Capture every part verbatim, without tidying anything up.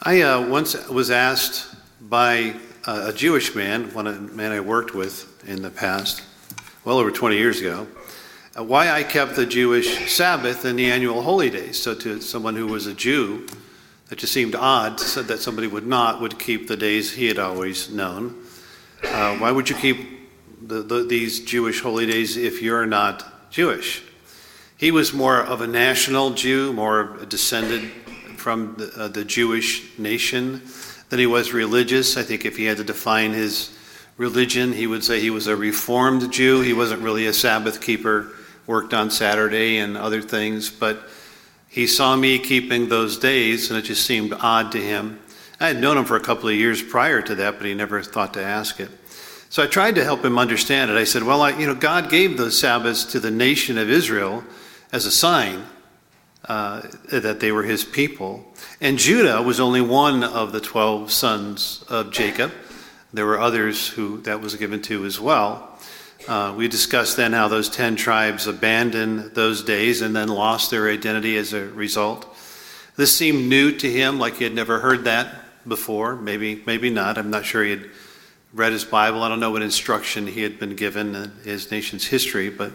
I uh, once was asked by uh, a Jewish man, one a man I worked with in the past, well over twenty years ago, uh, why I kept the Jewish Sabbath and the annual holy days. So to someone who was a Jew, that just seemed odd said that somebody would not, would keep the days he had always known. Uh, why would you keep the, the, these Jewish holy days if you're not Jewish? He was more of a national Jew, more descended from the, uh, the Jewish nation than he was religious. I think if he had to define his religion, he would say he was a Reformed Jew. He wasn't really a Sabbath keeper, worked on Saturday and other things, but he saw me keeping those days, and it just seemed odd to him. I had known him for a couple of years prior to that, but he never thought to ask it. So I tried to help him understand it. I said, well, I, you know, God gave those Sabbaths to the nation of Israel as a sign uh, that they were his people. And Judah was only one of the twelve sons of Jacob. There were others who that was given to as well. Uh, we discussed then how those ten tribes abandoned those days and then lost their identity as a result. This seemed new to him, like he had never heard that before. Maybe, maybe not. I'm not sure he had read his Bible. I don't know what instruction he had been given in his nation's history, but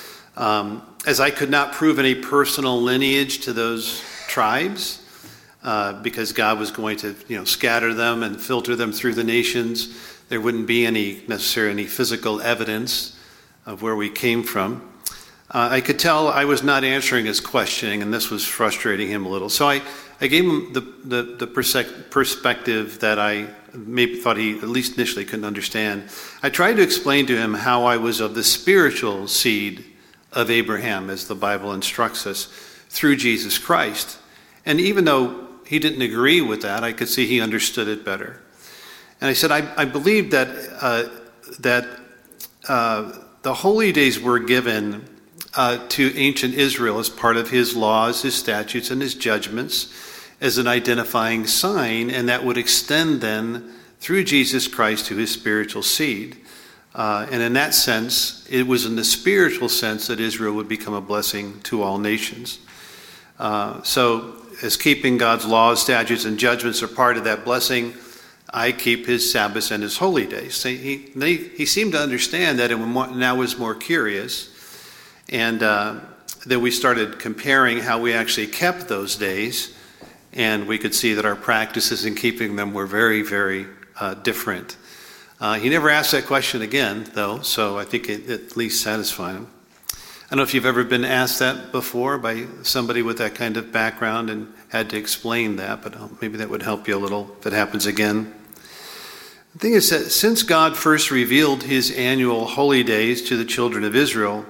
um, as I could not prove any personal lineage to those tribes, uh, because God was going to, you know, scatter them and filter them through the nations, there wouldn't be any necessarily any physical evidence of where we came from. Uh, I could tell I was not answering his questioning, and this was frustrating him a little. So I, I gave him the, the, the persec- perspective that I maybe thought he at least initially couldn't understand. I tried to explain to him how I was of the spiritual seed of Abraham, as the Bible instructs us, through Jesus Christ. And even though he didn't agree with that, I could see he understood it better. And I said, I, I believe that uh, that uh, the holy days were given uh, to ancient Israel as part of his laws, his statutes, and his judgments as an identifying sign, and that would extend then through Jesus Christ to his spiritual seed. Uh, and in that sense, it was in the spiritual sense that Israel would become a blessing to all nations. Uh, so as keeping God's laws, statutes, and judgments are part of that blessing, I keep his Sabbaths and his holy days. So he, they, he seemed to understand that and now was more curious. And uh, then we started comparing how we actually kept those days, and we could see that our practices in keeping them were very, very uh, different. Uh, he never asked that question again, though, so I think it at least satisfied him. I don't know if you've ever been asked that before by somebody with that kind of background and had to explain that, but maybe that would help you a little if it happens again. The thing is that since God first revealed his annual holy days to the children of Israel,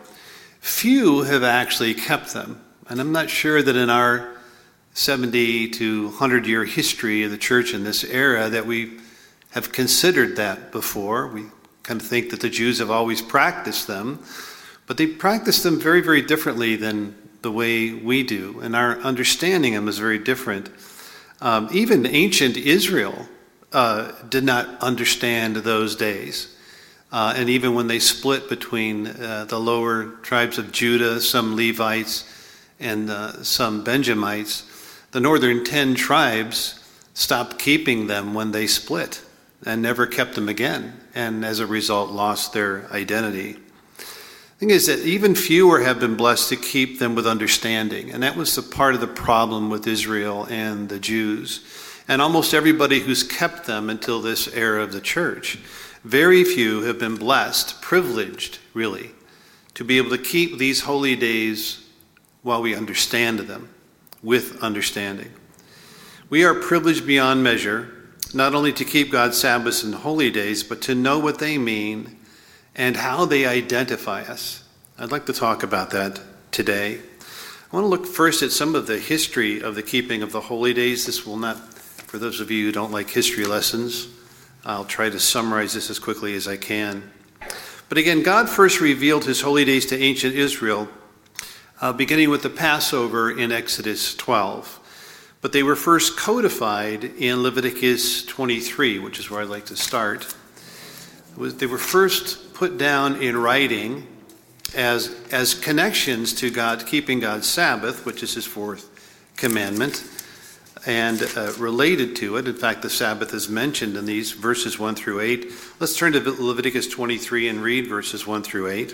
few have actually kept them. And I'm not sure that in our seventy to one hundred year history of the church in this era that we have considered that before. We kind of think that the Jews have always practiced them, but they practice them very, very differently than the way we do, and our understanding of them is very different. Um, even ancient Israel uh, did not understand those days. Uh, and even when they split between uh, the lower tribes of Judah, some Levites, and uh, some Benjamites, the northern ten tribes stopped keeping them when they split and never kept them again, and as a result lost their identity. The thing is that even fewer have been blessed to keep them with understanding, and that was the part of the problem with Israel and the Jews, and almost everybody who's kept them until this era of the church. Very few have been blessed, privileged, really, to be able to keep these holy days while we understand them, with understanding. We are privileged beyond measure, not only to keep God's Sabbaths and holy days, but to know what they mean and how they identify us. I'd like to talk about that today. I want to look first at some of the history of the keeping of the holy days. This will not, for those of you who don't like history lessons, I'll try to summarize this as quickly as I can. But again, God first revealed his holy days to ancient Israel, uh, beginning with the Passover in Exodus twelve. But they were first codified in Leviticus twenty-three, which is where I'd like to start. They were first put down in writing as, as connections to God, keeping God's Sabbath, which is his fourth commandment. and uh, related to it. In fact, the Sabbath is mentioned in these verses one through eight. Let's turn to Leviticus twenty-three and read verses one through eight.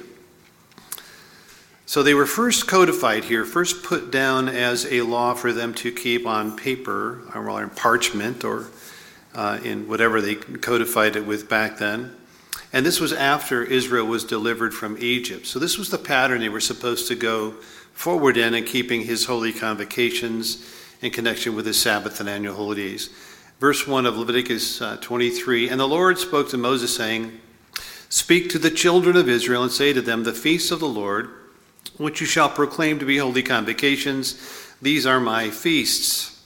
So they were first codified here, first put down as a law for them to keep on paper, or on parchment, or uh, in whatever they codified it with back then. And this was after Israel was delivered from Egypt. So this was the pattern they were supposed to go forward in, in keeping his holy convocations in connection with his Sabbath and annual holidays. Verse one of Leviticus uh, twenty-three, and the Lord spoke to Moses, saying, speak to the children of Israel and say to them, the feasts of the Lord, which you shall proclaim to be holy convocations, these are my feasts.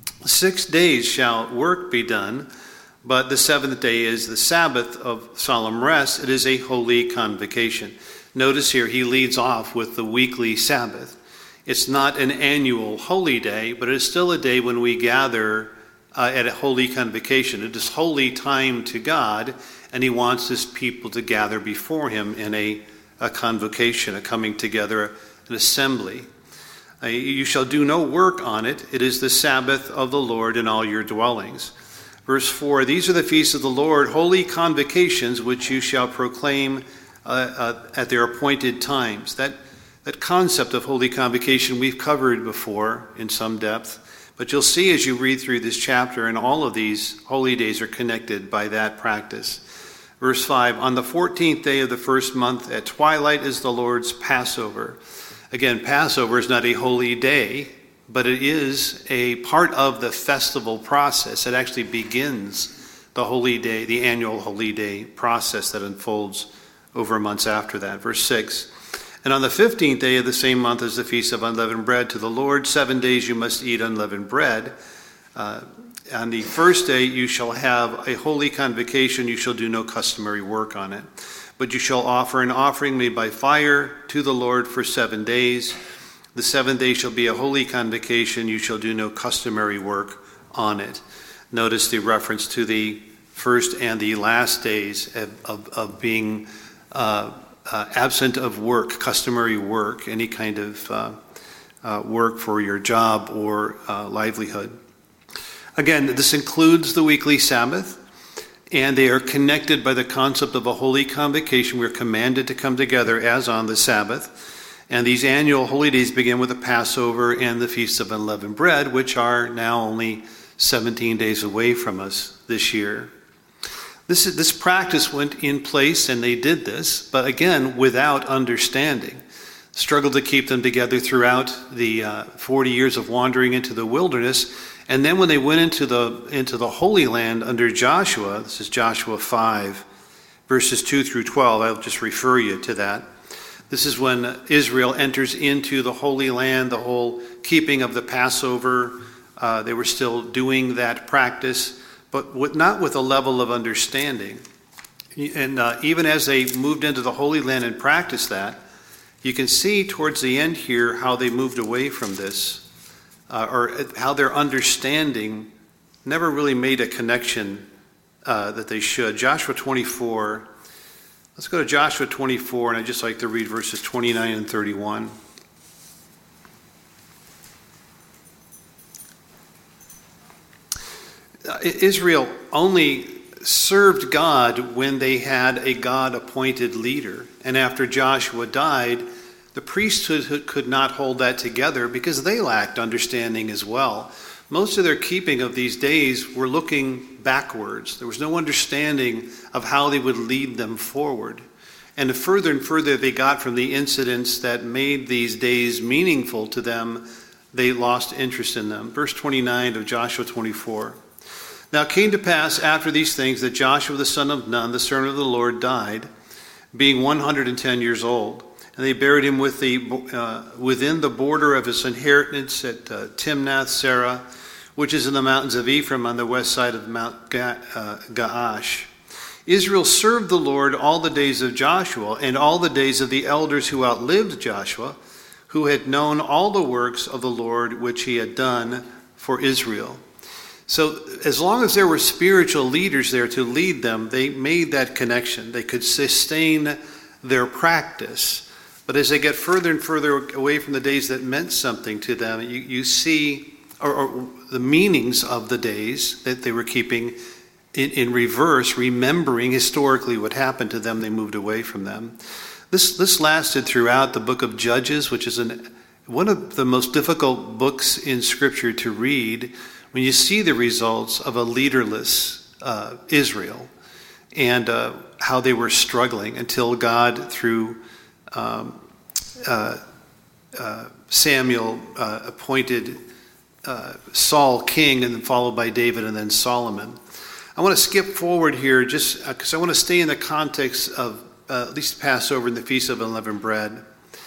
Six days shall work be done, but the seventh day is the Sabbath of solemn rest. It is a holy convocation. Notice here he leads off with the weekly Sabbath. It's not an annual holy day, but it is still a day when we gather uh, at a holy convocation. It is holy time to God, and he wants his people to gather before him in a, a convocation, a coming together, an assembly. Uh, you shall do no work on it. It is the Sabbath of the Lord in all your dwellings. Verse four, these are the feasts of the Lord, holy convocations, which you shall proclaim uh, uh, at their appointed times. That, that concept of holy convocation we've covered before in some depth, but you'll see as you read through this chapter, and all of these holy days are connected by that practice. Verse five, on the fourteenth day of the first month at twilight is the Lord's Passover. Again, Passover is not a holy day, but it is a part of the festival process. It actually begins the holy day, the annual holy day process that unfolds over months after that. Verse six, and on the fifteenth day of the same month is the feast of unleavened bread to the Lord. Seven days you must eat unleavened bread. Uh, on the first day you shall have a holy convocation. You shall do no customary work on it. But you shall offer an offering made by fire to the Lord for seven days. The seventh day shall be a holy convocation. You shall do no customary work on it. Notice the reference to the first and the last days of, of, of being uh, uh, absent of work, customary work, any kind of uh, uh, work for your job or uh, livelihood. Again, this includes the weekly Sabbath, and they are connected by the concept of a holy convocation. We're commanded to come together as on the Sabbath. And these annual holy days begin with the Passover and the Feast of Unleavened Bread, which are now only seventeen days away from us this year. This, is, this practice went in place, and they did this, but again, without understanding. Struggled to keep them together throughout the uh, forty years of wandering into the wilderness. And then when they went into the, into the Holy Land under Joshua, this is Joshua five, verses two through twelve, I'll just refer you to that. This is when Israel enters into the Holy Land, the whole keeping of the Passover. Uh, they were still doing that practice, but with, not with a level of understanding. And uh, even as they moved into the Holy Land and practiced that, you can see towards the end here how they moved away from this, uh, or how their understanding never really made a connection uh, that they should. Joshua twenty-four. Let's go to Joshua twenty-four, and I'd just like to read verses twenty-nine and thirty-one. Uh, Israel only served God when they had a God-appointed leader. And after Joshua died, the priesthood could not hold that together because they lacked understanding as well. Most of their keeping of these days were looking backwards. There was no understanding of how they would lead them forward. And the further and further they got from the incidents that made these days meaningful to them, they lost interest in them. Verse twenty-nine of Joshua twenty-four. Now it came to pass after these things that Joshua the son of Nun, the servant of the Lord, died, being one hundred ten years old. And they buried him with the, uh, within the border of his inheritance at uh, Timnath-Serah, which is in the mountains of Ephraim on the west side of Mount Ga- uh, Gaash. Israel served the Lord all the days of Joshua and all the days of the elders who outlived Joshua, who had known all the works of the Lord which he had done for Israel. So as long as there were spiritual leaders there to lead them, they made that connection. They could sustain their practice. But as they get further and further away from the days that meant something to them, you, you see or, or the meanings of the days that they were keeping in, in reverse, remembering historically what happened to them. They moved away from them. This this lasted throughout the book of Judges, which is an one of the most difficult books in Scripture to read when you see the results of a leaderless uh, Israel and uh, how they were struggling until God, through um, uh, uh, Samuel, uh, appointed uh, Saul king, and then followed by David and then Solomon. I want to skip forward here just because I want to stay in the context of uh, at least Passover and the Feast of Unleavened Bread.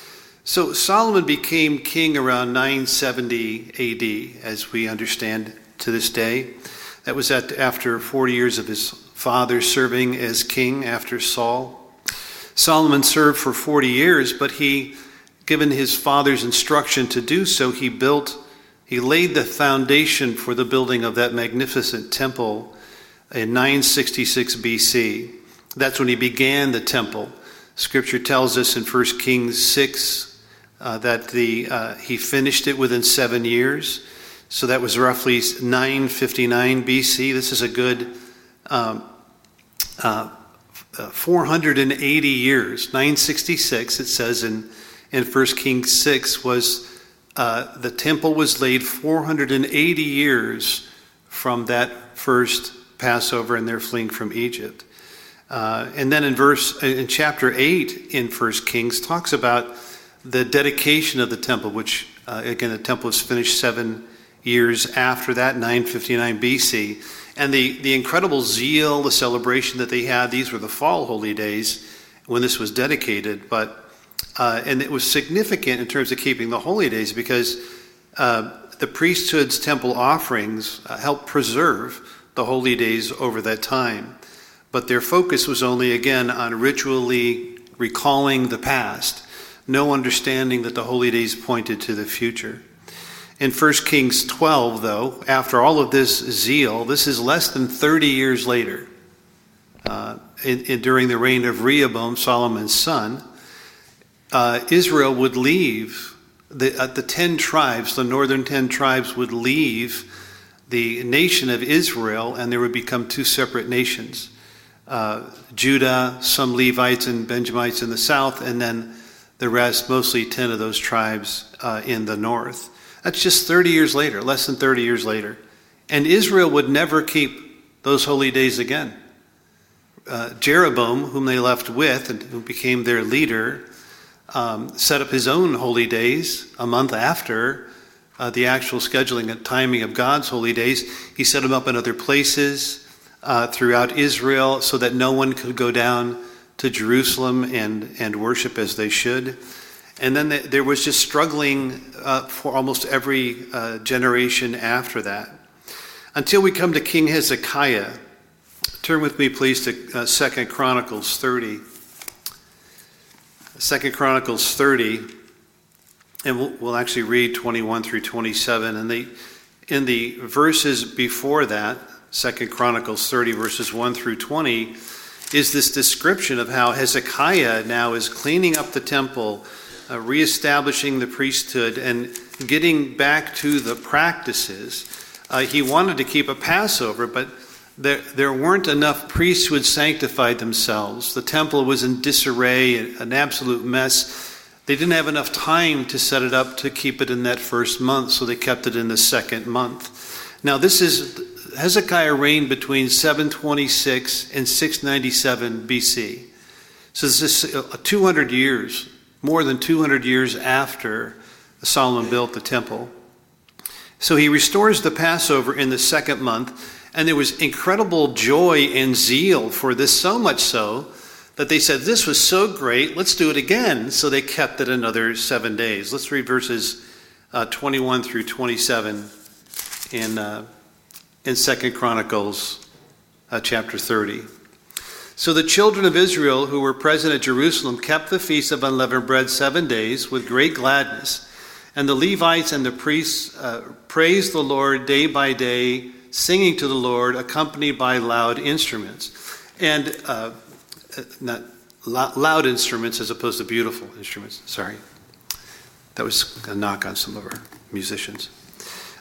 So Solomon became king around nine seventy A D, as we understand to this day. That was at, after forty years of his father serving as king after Saul. Solomon served for forty years, but he, given his father's instruction to do so, he built, he laid the foundation for the building of that magnificent temple in nine sixty-six B C. That's when he began the temple. Scripture tells us in First Kings six uh, that the uh, he finished it within seven years. So that was roughly nine fifty-nine B C. This is a good um, uh, four hundred eighty years. nine sixty-six, it says in, in First Kings six, was uh, the temple was laid four hundred eighty years from that first Passover and their fleeing from Egypt. Uh, and then in verse in chapter eight in First Kings talks about the dedication of the temple, which uh, again the temple was finished seven years after that, nine fifty-nine B C, and the the incredible zeal, the celebration that they had. These were the fall holy days when this was dedicated, but uh, and it was significant in terms of keeping the holy days because uh, the priesthood's temple offerings uh, helped preserve the holy days over that time. But their focus was only, again, on ritually recalling the past, no understanding that the holy days pointed to the future. In First Kings twelve, though, after all of this zeal, this is less than thirty years later, uh, in, in, during the reign of Rehoboam, Solomon's son, uh, Israel would leave, the, uh, the ten tribes, the northern ten tribes would leave the nation of Israel, and there would become two separate nations. Uh, Judah, some Levites and Benjamites in the south, and then the rest, mostly ten of those tribes uh, in the north. That's just thirty years later, less than thirty years later. And Israel would never keep those holy days again. Uh, Jeroboam, whom they left with and who became their leader, um, set up his own holy days a month after uh, the actual scheduling and timing of God's holy days. He set them up in other places Uh, throughout Israel so that no one could go down to Jerusalem and, and worship as they should. And then the, there was just struggling uh, for almost every uh, generation after that. Until we come to King Hezekiah. Turn with me, please, to uh, Second Chronicles thirty. Second Chronicles thirty. And we'll, we'll actually read twenty-one through twenty-seven. And the, in the verses before that, Second Chronicles thirty, verses one through twenty, is this description of how Hezekiah now is cleaning up the temple, uh, reestablishing the priesthood, and getting back to the practices. Uh, he wanted to keep a Passover, but there, there weren't enough priests who had sanctified themselves. The temple was in disarray, an absolute mess. They didn't have enough time to set it up to keep it in that first month, so they kept it in the second month. Now, this is... Hezekiah reigned between seven twenty-six and six ninety-seven B C. So this is two hundred years, more than two hundred years after Solomon built the temple. So he restores the Passover in the second month, and there was incredible joy and zeal for this, so much so that they said, this was so great, let's do it again. So they kept it another seven days. Let's read verses uh, twenty-one through twenty-seven in uh, in Second Chronicles uh, chapter thirty. So the children of Israel who were present at Jerusalem kept the feast of unleavened bread seven days with great gladness. And the Levites and the priests uh, praised the Lord day by day, singing to the Lord, accompanied by loud instruments. And uh, not loud instruments as opposed to beautiful instruments. Sorry. That was a knock on some of our musicians.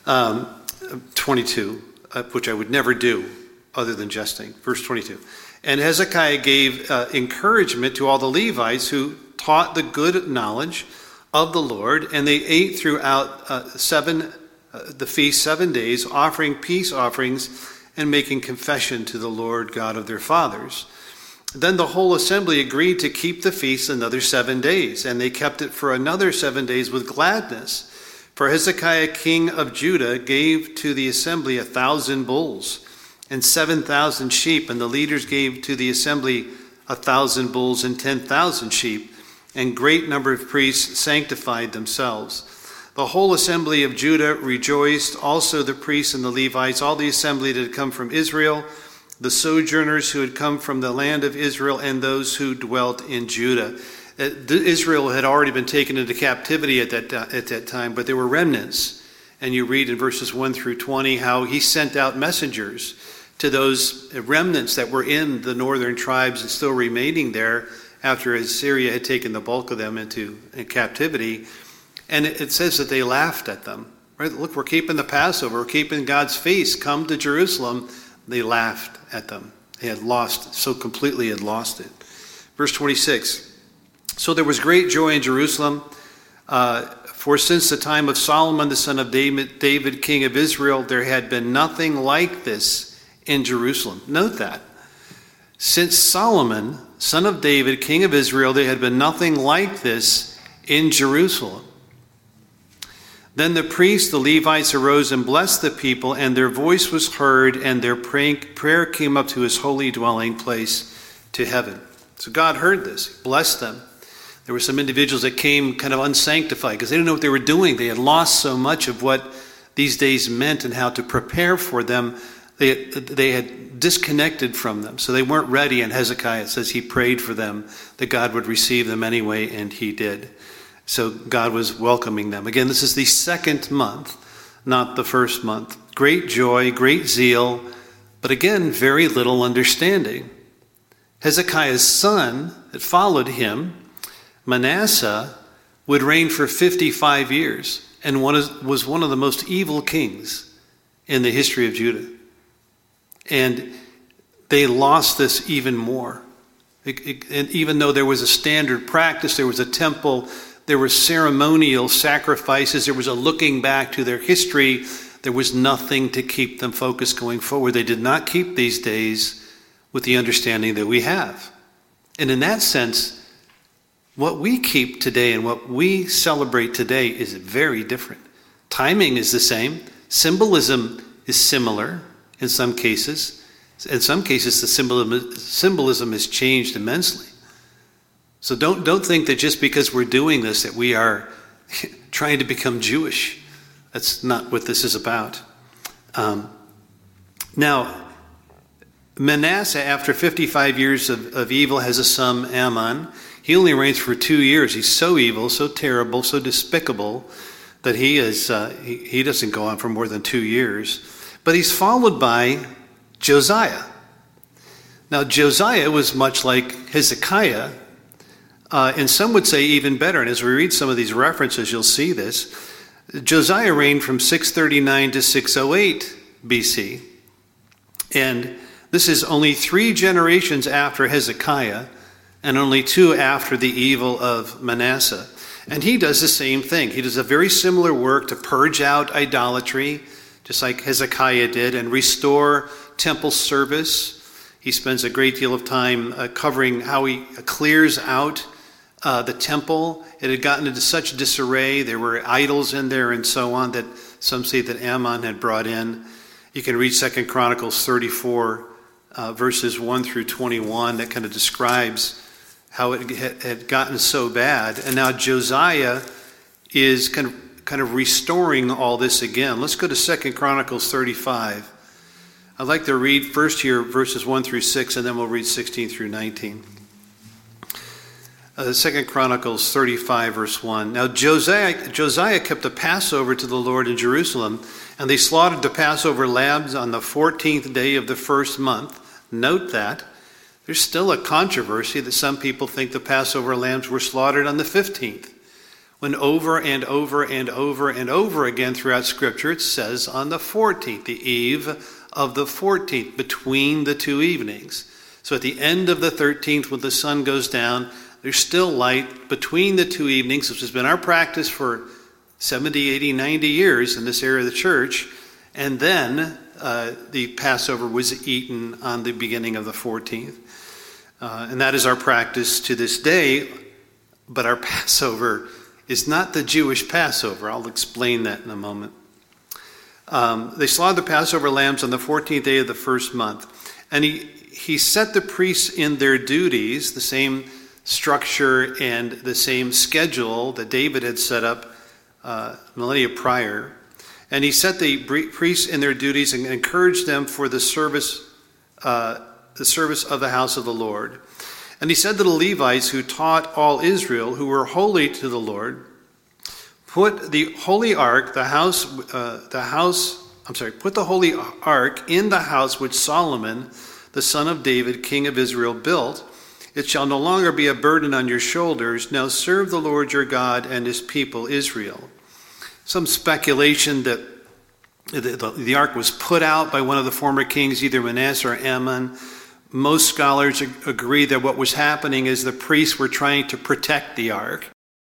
Um, twenty-two, uh, which I would never do other than jesting. Verse twenty-two. And Hezekiah gave uh, encouragement to all the Levites who taught the good knowledge of the Lord, and they ate throughout uh, seven uh, the feast seven days, offering peace offerings and making confession to the Lord God of their fathers. Then the whole assembly agreed to keep the feast another seven days, and they kept it for another seven days with gladness. For Hezekiah king of Judah gave to the assembly a thousand bulls and seven thousand sheep, and the leaders gave to the assembly a thousand bulls and ten thousand sheep, and great number of priests sanctified themselves. The whole assembly of Judah rejoiced, also the priests and the Levites, all the assembly that had come from Israel, the sojourners who had come from the land of Israel, and those who dwelt in Judah. Israel had already been taken into captivity at that, at that time, but there were remnants. And you read in verses one through twenty how he sent out messengers to those remnants that were in the northern tribes and still remaining there after Assyria had taken the bulk of them into captivity. And it says that they laughed at them. Right? Look, we're keeping the Passover. We're keeping God's feast. Come to Jerusalem. They laughed at them. They had lost, so completely had lost it. Verse twenty-six. So there was great joy in Jerusalem, uh, for since the time of Solomon, the son of David, David, king of Israel, there had been nothing like this in Jerusalem. Note that. Since Solomon, son of David, king of Israel, there had been nothing like this in Jerusalem. Then the priests, the Levites, arose and blessed the people, and their voice was heard, and their prayer came up to his holy dwelling place to heaven. So God heard this, blessed them. There were some individuals that came kind of unsanctified because they didn't know what they were doing. They had lost so much of what these days meant and how to prepare for them. They, they had disconnected from them. So they weren't ready. And Hezekiah says he prayed for them, that God would receive them anyway, and he did. So God was welcoming them. Again, this is the second month, not the first month. Great joy, great zeal, but again, very little understanding. Hezekiah's son that followed him, Manasseh, would reign for fifty-five years and was one of the most evil kings in the history of Judah. And they lost this even more. It, it, and even though there was a standard practice, there was a temple, there were ceremonial sacrifices, there was a looking back to their history, there was nothing to keep them focused going forward. They did not keep these days with the understanding that we have. And in that sense, what we keep today and what we celebrate today is very different. Timing is the same. Symbolism is similar in some cases. In some cases, the symbolism, symbolism has changed immensely. So don't, don't think that just because we're doing this that we are trying to become Jewish. That's not what this is about. Um, now, Manasseh, after fifty-five years of, of evil, has a son, Ammon. He only reigns for two years. He's so evil, so terrible, so despicable that he is uh, he, he doesn't go on for more than two years. But he's followed by Josiah. Now, Josiah was much like Hezekiah, uh, and some would say even better. And as we read some of these references, you'll see this. Josiah reigned from six thirty-nine to six oh eight B C. And this is only three generations after Hezekiah and only two after the evil of Manasseh. And he does the same thing. He does a very similar work to purge out idolatry, just like Hezekiah did, and restore temple service. He spends a great deal of time uh, covering how he clears out uh, the temple. It had gotten into such disarray. There were idols in there and so on that some say that Ammon had brought in. You can read Second Chronicles thirty-four, uh, verses one through twenty-one, that kind of describes how it had gotten so bad. And now Josiah is kind of, kind of restoring all this again. Let's go to Second Chronicles thirty-five. I'd like to read first here verses one through six, and then we'll read sixteen through nineteen. Uh, Second Chronicles thirty-five, verse one. Now Josiah, Josiah kept the Passover to the Lord in Jerusalem, and they slaughtered the Passover lambs on the fourteenth day of the first month. Note that. There's still a controversy that some people think the Passover lambs were slaughtered on the fifteenth. when over and over and over and over again throughout Scripture it says on the fourteenth, the eve of the fourteenth, between the two evenings. So at the end of the thirteenth, when the sun goes down, there's still light between the two evenings, which has been our practice for seventy, eighty, ninety years in this area of the church. And then uh, the Passover was eaten on the beginning of the fourteenth. Uh, and that is our practice to this day. But our Passover is not the Jewish Passover. I'll explain that in a moment. Um, they slaughtered the Passover lambs on the fourteenth day of the first month. And he, he set the priests in their duties, the same structure and the same schedule that David had set up uh, millennia prior. And he set the priests in their duties and encouraged them for the service, uh, the service of the house of the Lord. And he said to the Levites who taught all Israel, who were holy to the Lord, put the holy ark, the house, uh, the house, I'm sorry, put the holy ark in the house which Solomon, the son of David, king of Israel, built. It shall no longer be a burden on your shoulders. Now serve the Lord your God and his people Israel. Some speculation that the, the, the ark was put out by one of the former kings, either Manasseh or Amon. Most scholars agree that what was happening is the priests were trying to protect the ark.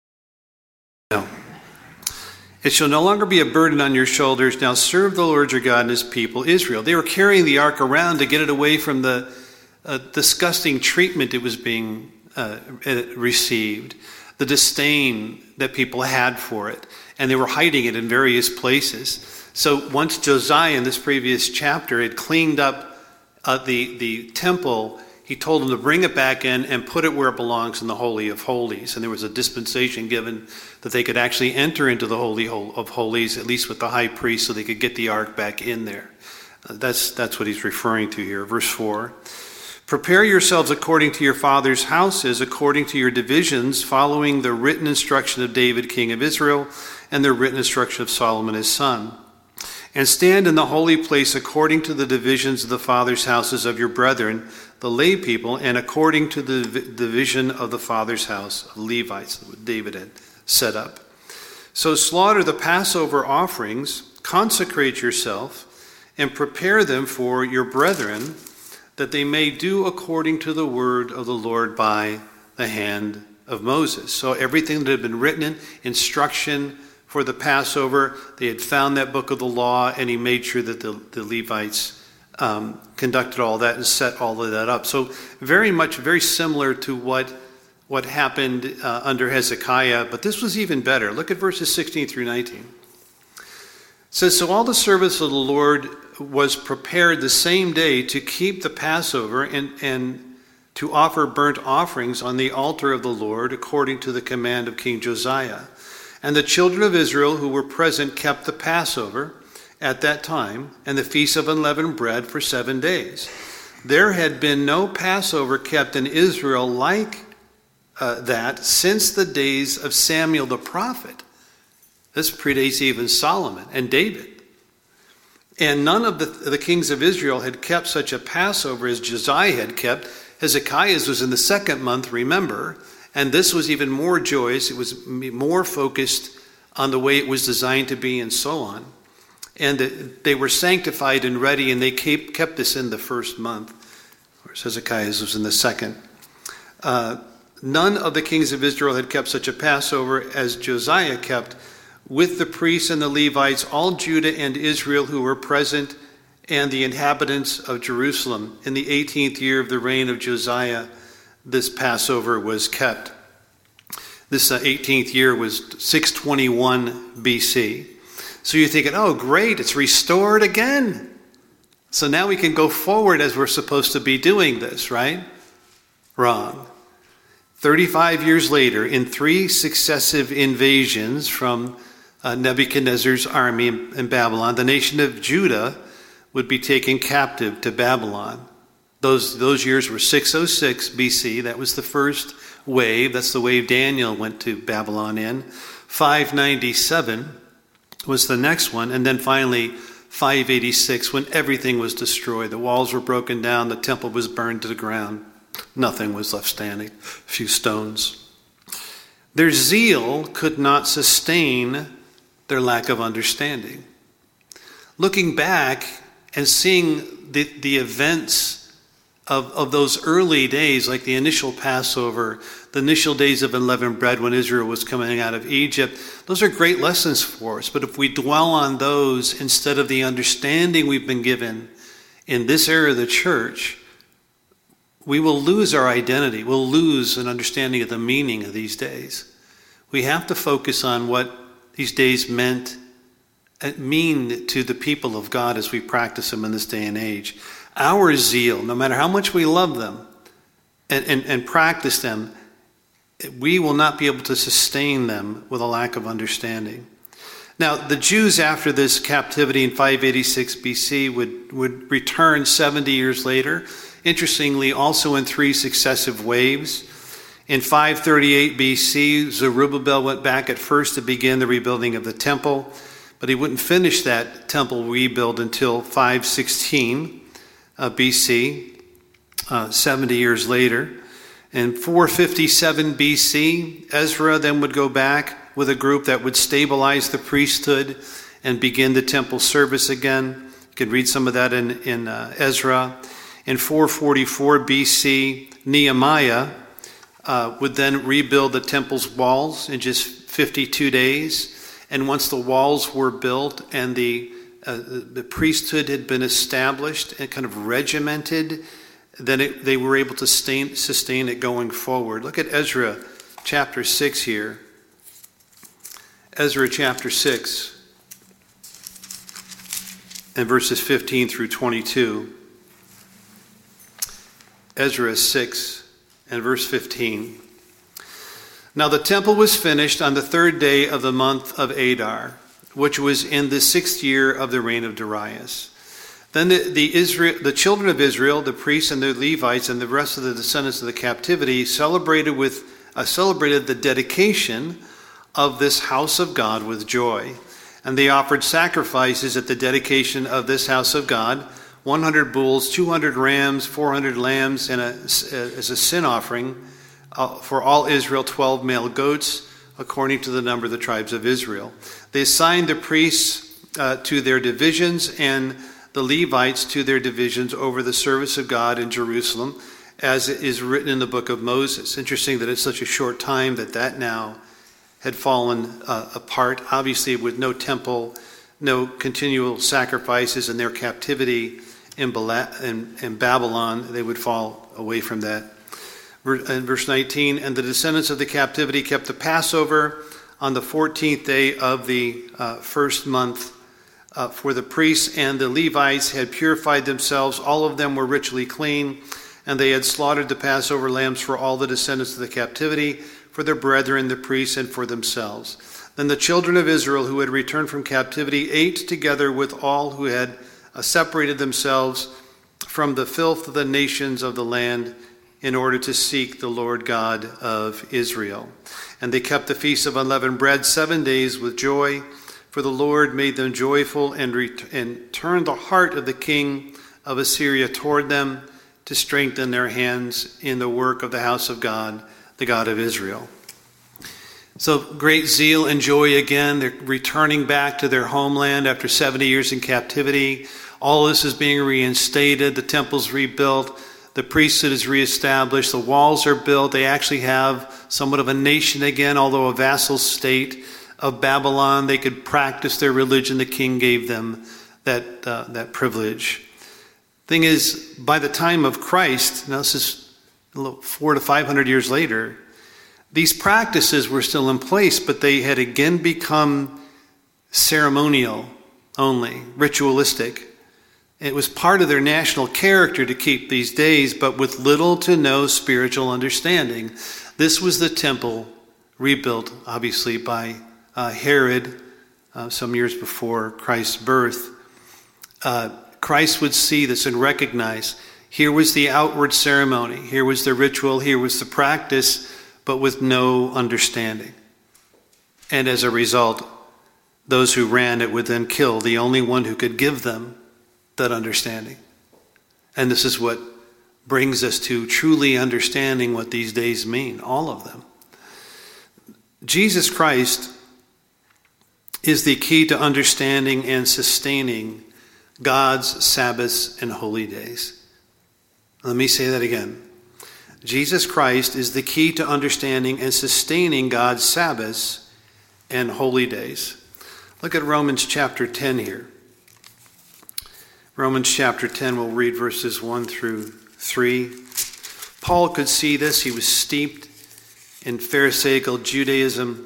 No. It shall no longer be a burden on your shoulders. Now serve the Lord your God and his people Israel. They were carrying the ark around to get it away from the uh, disgusting treatment it was being uh, it received, the disdain that people had for it, and they were hiding it in various places. So once Josiah in this previous chapter had cleaned up Uh, the, the temple, he told them to bring it back in and put it where it belongs in the Holy of Holies. And there was a dispensation given that they could actually enter into the Holy of Holies, at least with the high priest, so they could get the ark back in there. Uh, that's, that's what he's referring to here. Verse four. Prepare yourselves according to your father's houses, according to your divisions, following the written instruction of David, king of Israel, and the written instruction of Solomon, his son. And stand in the holy place according to the divisions of the fathers' houses of your brethren, the lay people, and according to the division of the father's house of Levites, that David had set up. So slaughter the Passover offerings, consecrate yourself, and prepare them for your brethren, that they may do according to the word of the Lord by the hand of Moses. So everything that had been written in, instruction for the Passover, they had found that book of the law, and he made sure that the, the Levites um, conducted all that and set all of that up. So very much, very similar to what, what happened uh, under Hezekiah, but this was even better. Look at verses sixteen through nineteen. It says, so all the service of the Lord was prepared the same day to keep the Passover and, and to offer burnt offerings on the altar of the Lord according to the command of King Josiah. And the children of Israel who were present kept the Passover at that time and the feast of unleavened bread for seven days. There had been no Passover kept in Israel like uh, that since the days of Samuel the prophet. This predates even Solomon and David. And none of the, the kings of Israel had kept such a Passover as Josiah had kept. Hezekiah's was in the second month, remember. And this was even more joyous. It was more focused on the way it was designed to be and so on. And they were sanctified and ready, and they kept this in the first month. Whereas Hezekiah's was in the second. Uh, none of the kings of Israel had kept such a Passover as Josiah kept, with the priests and the Levites, all Judah and Israel who were present, and the inhabitants of Jerusalem. In the eighteenth year of the reign of Josiah, this Passover was kept. This uh, eighteenth year was six twenty-one B C. So you're thinking, oh, great, it's restored again. So now we can go forward as we're supposed to be doing this, right? Wrong. thirty-five years later, in three successive invasions from uh, Nebuchadnezzar's army in, in Babylon, the nation of Judah would be taken captive to Babylon. Those those years were six oh six B C. That was the first wave. That's the wave Daniel went to Babylon in. five ninety-seven was the next one. And then finally five eighty-six, when everything was destroyed. The walls were broken down. The temple was burned to the ground. Nothing was left standing. A few stones. Their zeal could not sustain their lack of understanding. Looking back and seeing the, the events of, of those early days, like the initial Passover, the initial days of unleavened bread when Israel was coming out of Egypt, those are great lessons for us. But if we dwell on those instead of the understanding we've been given in this era of the church, we will lose our identity. We'll lose an understanding of the meaning of these days. We have to focus on what these days meant mean to the people of God as we practice them in this day and age. Our zeal, no matter how much we love them and, and, and practice them, we will not be able to sustain them with a lack of understanding. Now, the Jews after this captivity in five eighty-six B C would, would return seventy years later, interestingly also in three successive waves. In five thirty-eight B C, Zerubbabel went back at first to begin the rebuilding of the temple, but he wouldn't finish that temple rebuild until five sixteen uh, B C, uh, seventy years later. In four fifty-seven B C, Ezra then would go back with a group that would stabilize the priesthood and begin the temple service again. You can read some of that in, in uh, Ezra. In four forty-four B C, Nehemiah uh, would then rebuild the temple's walls in just fifty-two days. And once the walls were built and the uh, the priesthood had been established and kind of regimented, then it, they were able to sustain, sustain it going forward. Look at Ezra chapter six here. Ezra chapter six and verses fifteen through twenty-two. Ezra six and verse fifteen. Now the temple was finished on the third day of the month of Adar, which was in the sixth year of the reign of Darius. Then the, the, Israel, the children of Israel, the priests and the Levites, and the rest of the descendants of the captivity celebrated with uh, celebrated the dedication of this house of God with joy. And they offered sacrifices at the dedication of this house of God, one hundred bulls, two hundred rams, four hundred lambs, and a, as a sin offering uh, for all Israel, twelve male goats, according to the number of the tribes of Israel. They assigned the priests uh, to their divisions and the Levites to their divisions over the service of God in Jerusalem, as it is written in the book of Moses. Interesting that it's such a short time that that now had fallen uh, apart, obviously with no temple, no continual sacrifices, and their captivity in, Bala- in, in Babylon, they would fall away from that. In verse nineteen, and the descendants of the captivity kept the Passover on the fourteenth day of the uh, first month. Uh, for the priests and the Levites had purified themselves. All of them were ritually clean, and they had slaughtered the Passover lambs for all the descendants of the captivity, for their brethren, the priests, and for themselves. Then the children of Israel who had returned from captivity ate together with all who had uh, separated themselves from the filth of the nations of the land in order to seek the Lord God of Israel. And they kept the feast of unleavened bread seven days with joy, for the Lord made them joyful and, ret- and turned the heart of the king of Assyria toward them to strengthen their hands in the work of the house of God, the God of Israel. So great zeal and joy again. They're returning back to their homeland after seventy years in captivity. All this is being reinstated. The temple's rebuilt. The priesthood is reestablished. The walls are built. They actually have somewhat of a nation again, although a vassal state of Babylon. They could practice their religion. The king gave them that uh, that privilege. Thing is, by the time of Christ, now this is four to five hundred years later, these practices were still in place, but they had again become ceremonial only, ritualistic. It was part of their national character to keep these days, but with little to no spiritual understanding. This was the temple rebuilt, obviously, by uh, Herod uh, some years before Christ's birth. Uh, Christ would see this and recognize here was the outward ceremony, here was the ritual, here was the practice, but with no understanding. And as a result, those who ran it would then kill the only one who could give them that understanding. And this is what brings us to truly understanding what these days mean, all of them. Jesus Christ is the key to understanding and sustaining God's Sabbaths and holy days. Let me say that again. Jesus Christ is the key to understanding and sustaining God's Sabbaths and holy days. Look at Romans chapter ten here. Romans chapter ten, we'll read verses one through three. Paul could see this. He was steeped in Pharisaical Judaism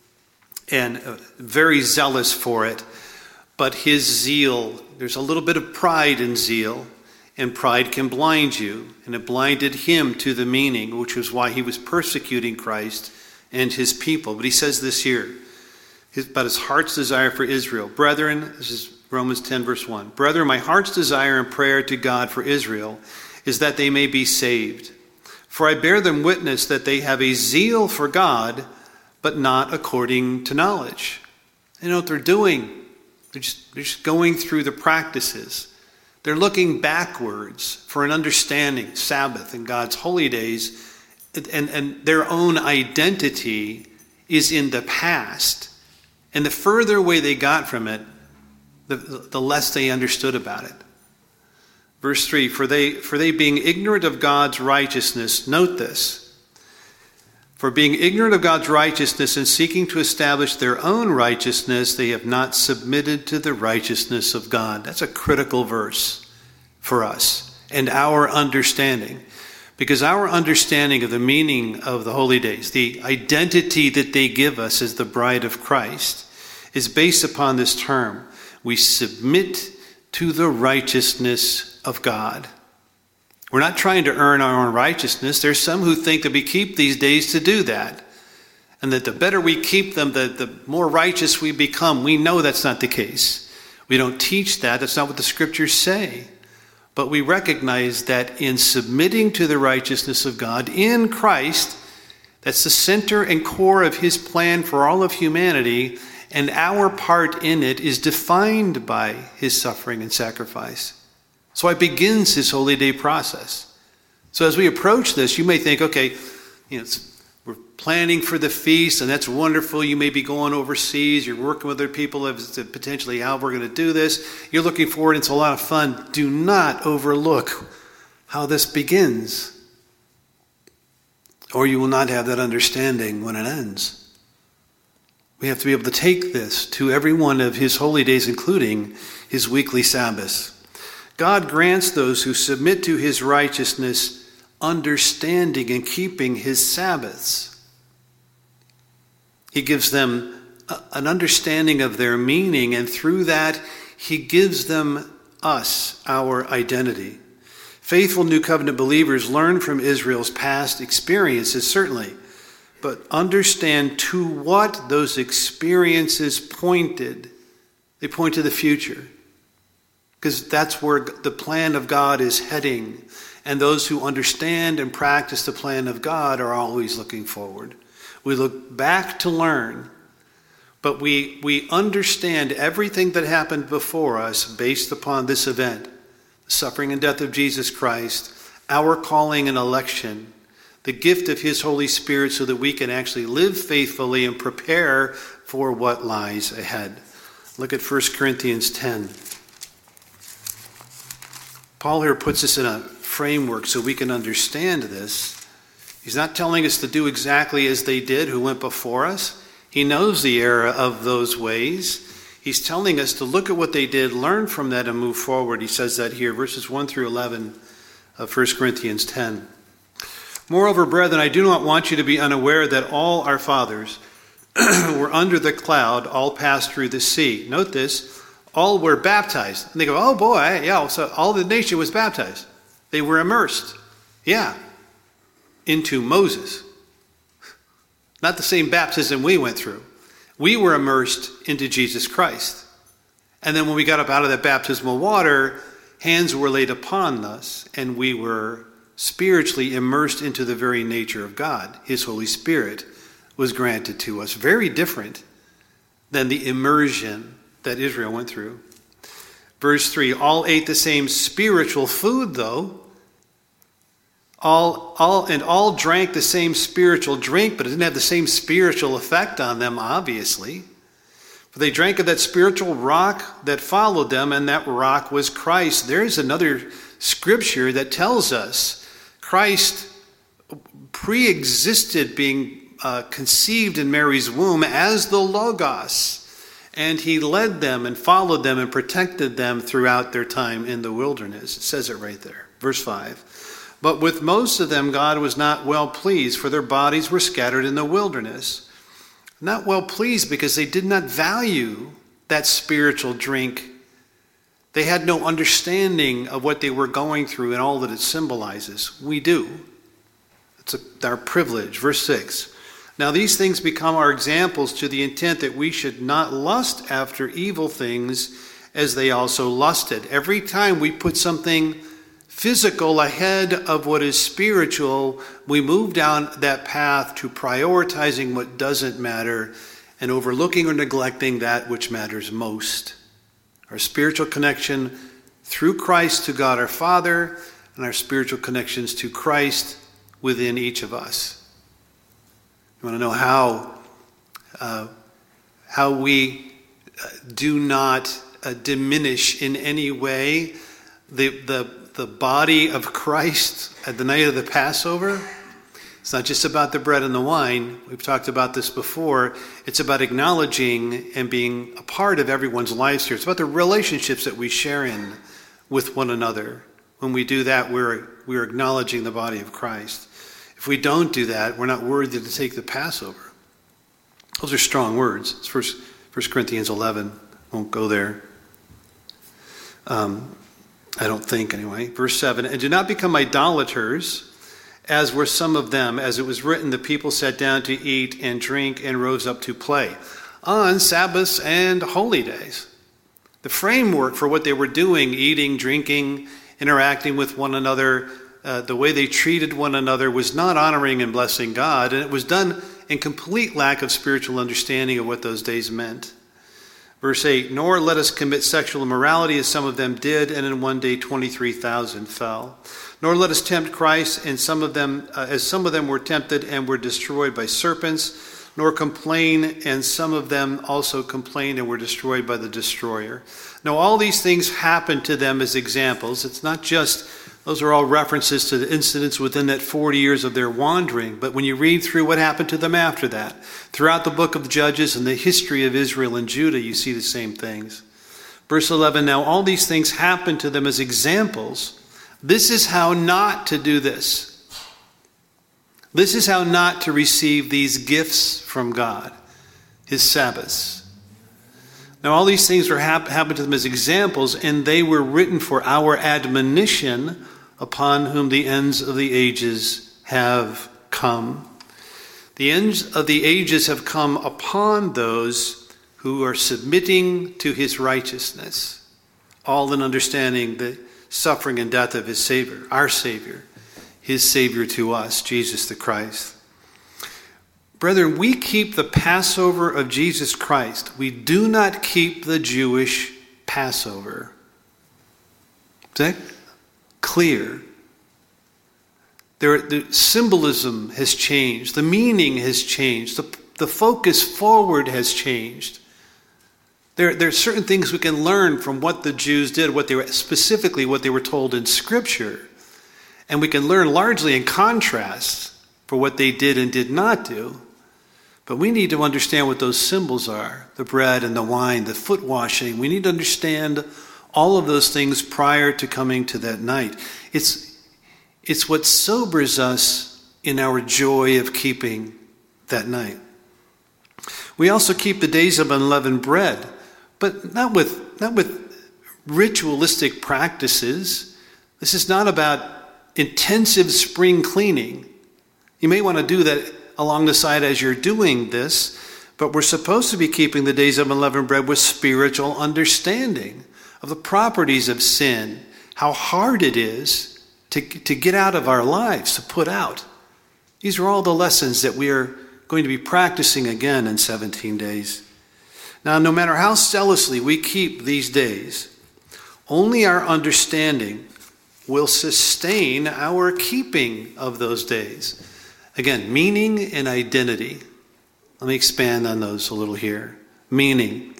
and very zealous for it. But his zeal, there's a little bit of pride in zeal, and pride can blind you. And it blinded him to the meaning, which was why he was persecuting Christ and his people. But he says this here, his, about his heart's desire for Israel. Brethren, this is Romans ten, verse one. Brethren, my heart's desire and prayer to God for Israel is that they may be saved. For I bear them witness that they have a zeal for God, but not according to knowledge. They know what they're doing. They're just, they're just going through the practices. They're looking backwards for an understanding, Sabbath and God's holy days, and, and their own identity is in the past. And the further away they got from it, the, the less they understood about it. Verse three, for they, for they being ignorant of God's righteousness, note this, for being ignorant of God's righteousness and seeking to establish their own righteousness, they have not submitted to the righteousness of God. That's a critical verse for us and our understanding. Because our understanding of the meaning of the holy days, the identity that they give us as the bride of Christ, is based upon this term. We submit to the righteousness of God. We're not trying to earn our own righteousness. There's some who think that we keep these days to do that. And that the better we keep them, the, the more righteous we become. We know that's not the case. We don't teach that. That's not what the scriptures say. But we recognize that in submitting to the righteousness of God in Christ, that's the center and core of his plan for all of humanity, and our part in it is defined by his suffering and sacrifice. So it begins his holy day process. So as we approach this, you may think, okay, you know, it's, we're planning for the feast, and that's wonderful. You may be going overseas. You're working with other people as to potentially how we're going to do this. You're looking forward. It's a lot of fun. Do not overlook how this begins, or you will not have that understanding when it ends. We have to be able to take this to every one of his holy days, including his weekly Sabbaths. God grants those who submit to his righteousness understanding and keeping his Sabbaths. He gives them an understanding of their meaning, and through that, he gives them us, our identity. Faithful New Covenant believers learn from Israel's past experiences, certainly, but understand to what those experiences pointed. They point to the future. Because that's where the plan of God is heading. And those who understand and practice the plan of God are always looking forward. We look back to learn, but we, we understand everything that happened before us based upon this event. The suffering and death of Jesus Christ, our calling and election, the gift of his Holy Spirit so that we can actually live faithfully and prepare for what lies ahead. Look at First Corinthians ten. Paul here puts us in a framework so we can understand this. He's not telling us to do exactly as they did who went before us. He knows the error of those ways. He's telling us to look at what they did, learn from that, and move forward. He says that here, verses one through eleven of First Corinthians ten. Moreover, brethren, I do not want you to be unaware that all our fathers were under the cloud, all passed through the sea. Note this. All were baptized. And they go, oh boy, yeah, so all the nation was baptized. They were immersed. Yeah. Into Moses. Not the same baptism we went through. We were immersed into Jesus Christ. And then when we got up out of that baptismal water, hands were laid upon us, and we were spiritually immersed into the very nature of God. His Holy Spirit was granted to us. Very different than the immersion that Israel went through. Verse three, all ate the same spiritual food, though. All, all, and all drank the same spiritual drink, but it didn't have the same spiritual effect on them, obviously. For they drank of that spiritual rock that followed them, and that rock was Christ. There's another scripture that tells us Christ pre-existed being uh, conceived in Mary's womb as the Logos, and he led them and followed them and protected them throughout their time in the wilderness. It says it right there. Verse five. But with most of them God was not well pleased, for their bodies were scattered in the wilderness. Not well pleased because they did not value that spiritual drink. They had no understanding of what they were going through and all that it symbolizes. We do. It's a, our privilege. Verse six. Now these things become our examples to the intent that we should not lust after evil things as they also lusted. Every time we put something physical ahead of what is spiritual, we move down that path to prioritizing what doesn't matter and overlooking or neglecting that which matters most. Our spiritual connection through Christ to God our Father, and our spiritual connections to Christ within each of us. You want to know how, uh, how we uh, do not uh, diminish in any way the the the body of Christ at the night of the Passover? It's not just about the bread and the wine. We've talked about this before. It's about acknowledging and being a part of everyone's lives here. It's about the relationships that we share in with one another. When we do that, we're, we're acknowledging the body of Christ. If we don't do that, we're not worthy to take the Passover. Those are strong words. It's First Corinthians eleven. Won't go there. Um, I don't think, anyway. Verse seven, and do not become idolaters, as were some of them. As it was written, the people sat down to eat and drink and rose up to play on Sabbaths and holy days. The framework for what they were doing, eating, drinking, interacting with one another, uh, the way they treated one another was not honoring and blessing God, and it was done in complete lack of spiritual understanding of what those days meant. Verse eight, nor let us commit sexual immorality as some of them did, and in one day twenty-three thousand fell. Nor let us tempt Christ, and some of them, uh, as some of them were tempted and were destroyed by serpents. Nor complain, and some of them also complained and were destroyed by the destroyer. Now all these things happened to them as examples. It's not just, those are all references to the incidents within that forty years of their wandering. But when you read through what happened to them after that, throughout the book of Judges and the history of Israel and Judah, you see the same things. Verse eleven, now all these things happened to them as examples. This is how not to do this. This is how not to receive these gifts from God, his Sabbaths. Now all these things were hap- happened to them as examples, and they were written for our admonition, upon whom the ends of the ages have come. The ends of the ages have come upon those who are submitting to his righteousness, all in understanding the suffering and death of his Savior, our Savior, his Savior to us, Jesus the Christ. Brethren, we keep the Passover of Jesus Christ. We do not keep the Jewish Passover. Is that clear? There, the symbolism has changed. The meaning has changed. The, the focus forward has changed. There, there are certain things we can learn from what the Jews did, what they were specifically what they were told in Scripture. And we can learn largely in contrast for what they did and did not do. But we need to understand what those symbols are, the bread and the wine, the foot washing. We need to understand all of those things prior to coming to that night. It's, it's what sobers us in our joy of keeping that night. We also keep the days of unleavened bread, but not with, not with ritualistic practices. This is not about intensive spring cleaning. You may want to do that along the side as you're doing this, but we're supposed to be keeping the days of unleavened bread with spiritual understanding of the properties of sin, how hard it is to, to get out of our lives, to put out. These are all the lessons that we are going to be practicing again in seventeen days. Now, no matter how zealously we keep these days, only our understanding will sustain our keeping of those days. Again, meaning and identity. Let me expand on those a little here. Meaning.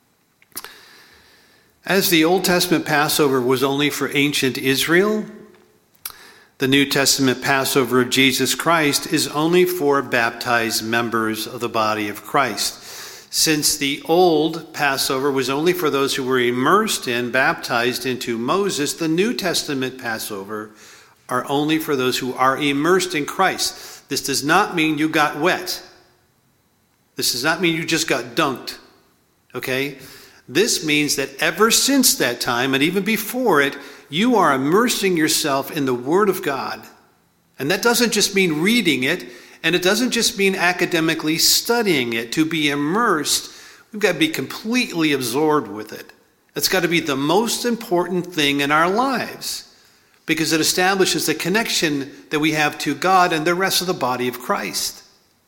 As the Old Testament Passover was only for ancient Israel, the New Testament Passover of Jesus Christ is only for baptized members of the body of Christ. Since the old Passover was only for those who were immersed in, baptized into Moses, the New Testament Passover are only for those who are immersed in Christ. This does not mean you got wet. This does not mean you just got dunked. Okay? This means that ever since that time, and even before it, you are immersing yourself in the Word of God. And that doesn't just mean reading it, and it doesn't just mean academically studying it. To be immersed, we've got to be completely absorbed with it. It's got to be the most important thing in our lives, because it establishes the connection that we have to God and the rest of the body of Christ.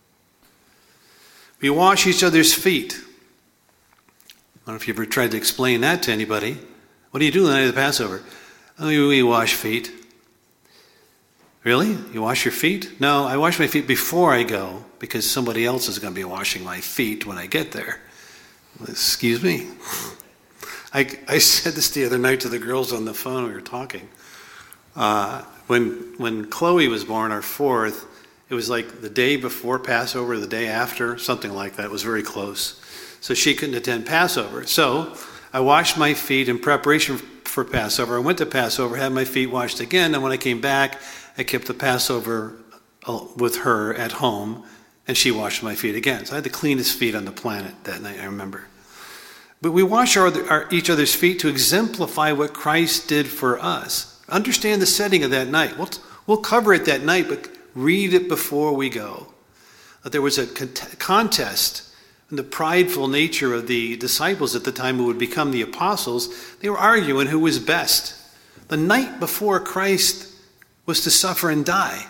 We wash each other's feet. I don't know if you've ever tried to explain that to anybody. What do you do the night of the Passover? Oh, we wash feet. Really? You wash your feet? No, I wash my feet before I go because somebody else is going to be washing my feet when I get there. Excuse me. I, I said this the other night to the girls on the phone. We were talking. Uh, when when Chloe was born, our fourth, it was like the day before Passover, the day after, something like that. It was very close. So she couldn't attend Passover. So I washed my feet in preparation for Passover. I went to Passover, had my feet washed again, and when I came back, I kept the Passover with her at home, and she washed my feet again. So I had the cleanest feet on the planet that night, I remember. But we wash our, our, each other's feet to exemplify what Christ did for us. Understand the setting of that night. We'll, we'll cover it that night, but read it before we go. That there was a contest in the prideful nature of the disciples at the time who would become the apostles. They were arguing who was best. The night before Christ was to suffer and die.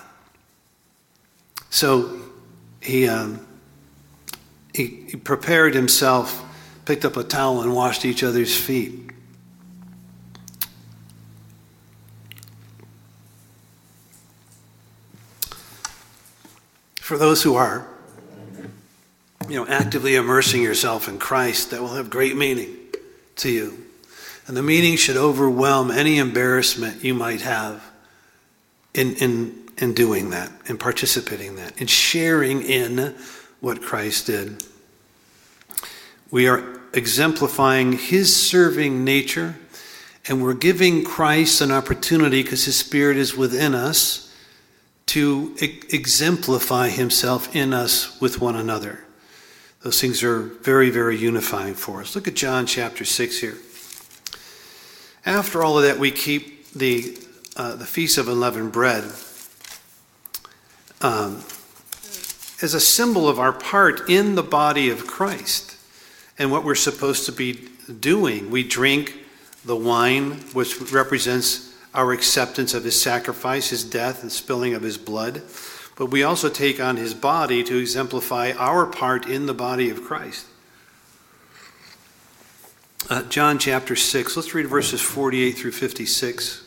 So he, um, he, he prepared himself, picked up a towel and washed each other's feet. For those who are, you know, actively immersing yourself in Christ, that will have great meaning to you. And the meaning should overwhelm any embarrassment you might have in in in doing that, in participating in that, in sharing in what Christ did. We are exemplifying his serving nature, and we're giving Christ an opportunity, because his Spirit is within us, to e- exemplify himself in us with one another. Those things are very, very unifying for us. Look at John chapter six here. After all of that, we keep the uh, the Feast of Unleavened Bread um, as a symbol of our part in the body of Christ and what we're supposed to be doing. We drink the wine, which represents our acceptance of his sacrifice, his death, and spilling of his blood. But we also take on his body to exemplify our part in the body of Christ. Uh, John chapter six, let's read verses forty-eight through fifty-six.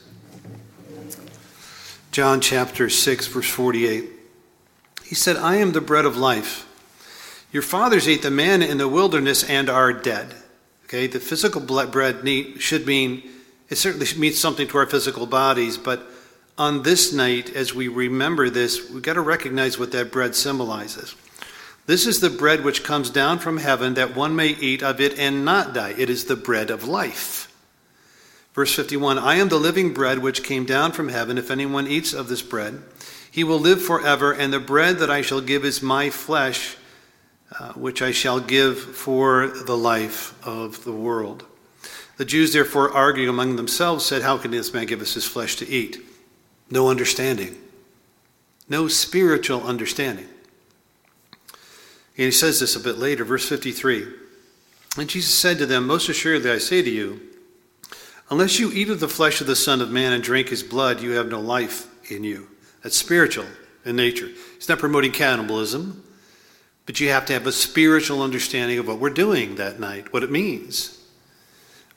John chapter six, verse forty-eight. He said, I am the bread of life. Your fathers ate the manna in the wilderness and are dead. Okay, the physical bread need, should mean, it certainly means something to our physical bodies, but on this night, as we remember this, we've got to recognize what that bread symbolizes. This is the bread which comes down from heaven, that one may eat of it and not die. It is the bread of life. Verse fifty-one, I am the living bread which came down from heaven. If anyone eats of this bread, he will live forever. And the bread that I shall give is my flesh, uh, which I shall give for the life of the world. The Jews therefore, arguing among themselves, said, how can this man give us his flesh to eat? No understanding. No spiritual understanding. And he says this a bit later, verse fifty-three. And Jesus said to them, most assuredly I say to you, unless you eat of the flesh of the Son of Man and drink his blood, you have no life in you. That's spiritual in nature. He's not promoting cannibalism, but you have to have a spiritual understanding of what we're doing that night, what it means.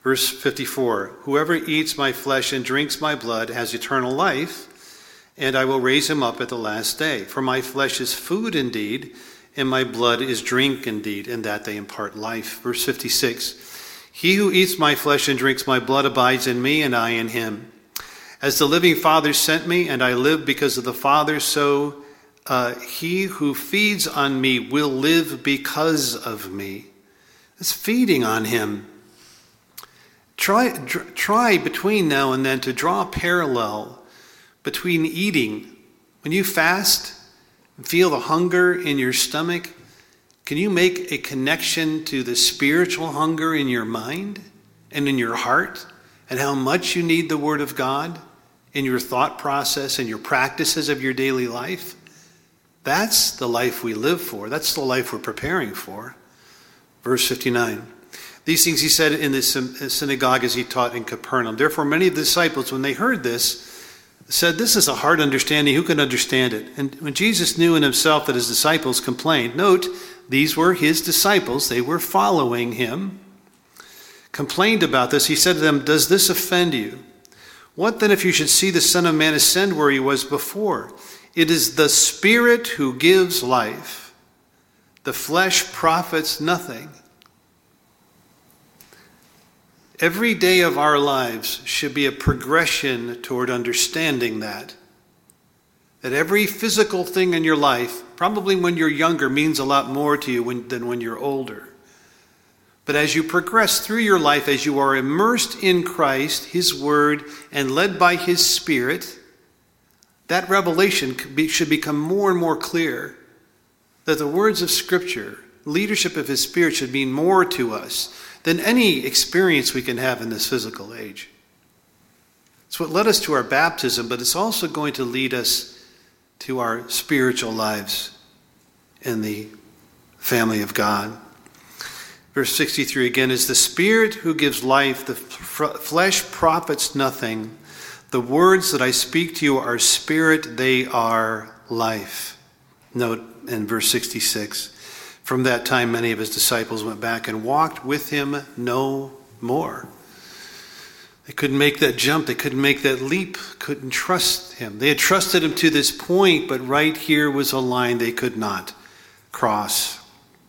Verse fifty-four, whoever eats my flesh and drinks my blood has eternal life, and I will raise him up at the last day. For my flesh is food indeed, and my blood is drink indeed, and that they impart life. Verse fifty-six, he who eats my flesh and drinks my blood abides in me, and I in him. As the living Father sent me, and I live because of the Father, so uh, he who feeds on me will live because of me. It's feeding on him. Try, try between now and then to draw a parallel between eating. When you fast and feel the hunger in your stomach, can you make a connection to the spiritual hunger in your mind and in your heart, and how much you need the Word of God in your thought process and your practices of your daily life? That's the life we live for. That's the life we're preparing for. Verse fifty-nine. These things he said in the synagogue as he taught in Capernaum. Therefore, many of the disciples, when they heard this, said, this is a hard understanding. Who can understand it? And when Jesus knew in himself that his disciples complained, note, these were his disciples. They were following him. Complained about this. He said to them, does this offend you? What then if you should see the Son of Man ascend where he was before? It is the Spirit who gives life. The flesh profits nothing. Every day of our lives should be a progression toward understanding that. That every physical thing in your life, probably when you're younger, means a lot more to you when, than when you're older. But as you progress through your life, as you are immersed in Christ, his word, and led by his Spirit, that revelation should become more and more clear. That the words of Scripture, leadership of his Spirit, should mean more to us than any experience we can have in this physical age. It's what led us to our baptism, but it's also going to lead us to our spiritual lives in the family of God. Verse sixty-three again, is the Spirit who gives life, the flesh profits nothing. The words that I speak to you are spirit, they are life. Note in verse sixty-six, from that time many of his disciples went back and walked with him no more. They couldn't make that jump, they couldn't make that leap, couldn't trust him. They had trusted him to this point, but right here was a line they could not cross.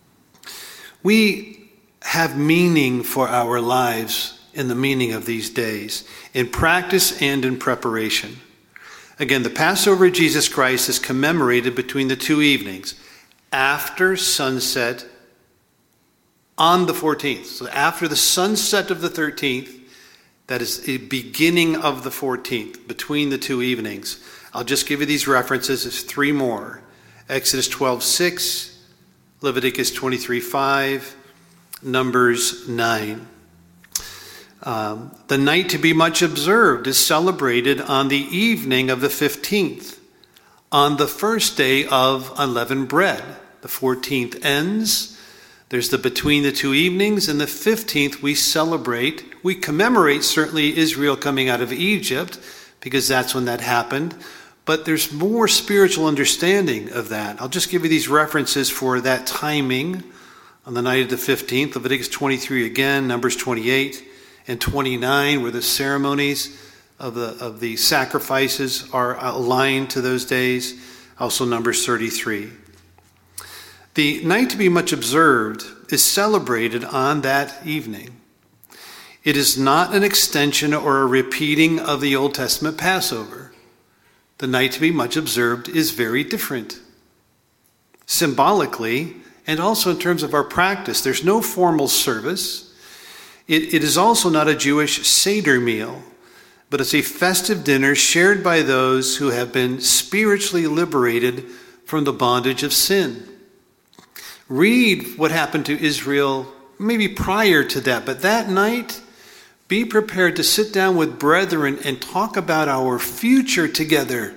We have meaning for our lives in the meaning of these days, in practice and in preparation. Again, the Passover of Jesus Christ is commemorated between the two evenings, after sunset on the fourteenth. So after the sunset of the thirteenth, that is the beginning of the fourteenth, between the two evenings. I'll just give you these references. There's three more. Exodus twelve six, Leviticus twenty-three five, Numbers nine. Um, the night to be much observed is celebrated on the evening of the fifteenth, on the first day of unleavened bread. The fourteenth ends. There's the between the two evenings, and the fifteenth we celebrate. We commemorate certainly Israel coming out of Egypt, because that's when that happened. But there's more spiritual understanding of that. I'll just give you these references for that timing. On the night of the fifteenth, Leviticus twenty-three again, Numbers twenty-eight and twenty-nine, where the ceremonies of the of the sacrifices are aligned to those days. Also Numbers thirty-three. The night to be much observed is celebrated on that evening. It is not an extension or a repeating of the Old Testament Passover. The night to be much observed is very different. Symbolically, and also in terms of our practice, there's no formal service. It, it is also not a Jewish Seder meal, but it's a festive dinner shared by those who have been spiritually liberated from the bondage of sin. Read what happened to Israel maybe prior to that, but that night, be prepared to sit down with brethren and talk about our future together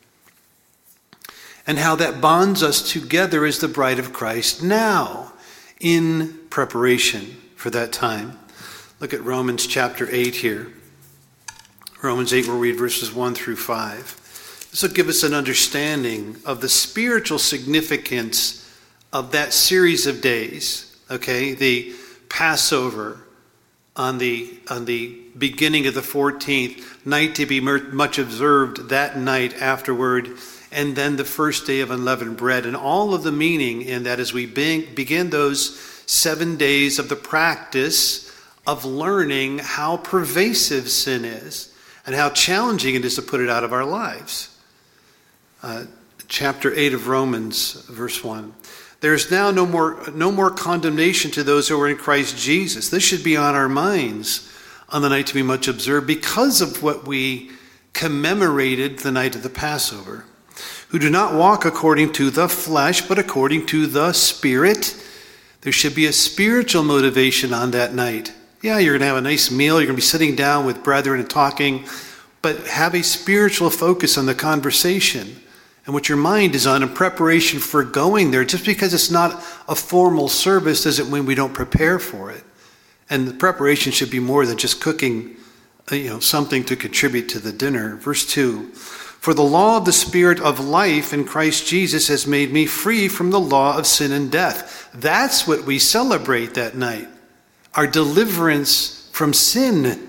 and how that bonds us together as the bride of Christ now in preparation for that time. Look at Romans chapter eight here. Romans eight, we'll read verses one through five. This will give us an understanding of the spiritual significance of that series of days, okay? The Passover, on the on the beginning of the fourteenth night to be much observed that night afterward, and then the first day of unleavened bread, and all of the meaning in that as we begin those seven days of the practice of learning how pervasive sin is and how challenging it is to put it out of our lives. Uh, chapter eight of Romans, verse one. There is now no more no more condemnation to those who are in Christ Jesus. This should be on our minds on the night to be much observed because of what we commemorated the night of the Passover. Who do not walk according to the flesh, but according to the Spirit. There should be a spiritual motivation on that night. Yeah, you're going to have a nice meal. You're going to be sitting down with brethren and talking, but have a spiritual focus on the conversation and what your mind is on in preparation for going there. Just because it's not a formal service doesn't mean we don't prepare for it. And the preparation should be more than just cooking, you know, something to contribute to the dinner. Verse two, for the law of the Spirit of life in Christ Jesus has made me free from the law of sin and death. That's what we celebrate that night. Our deliverance from sin.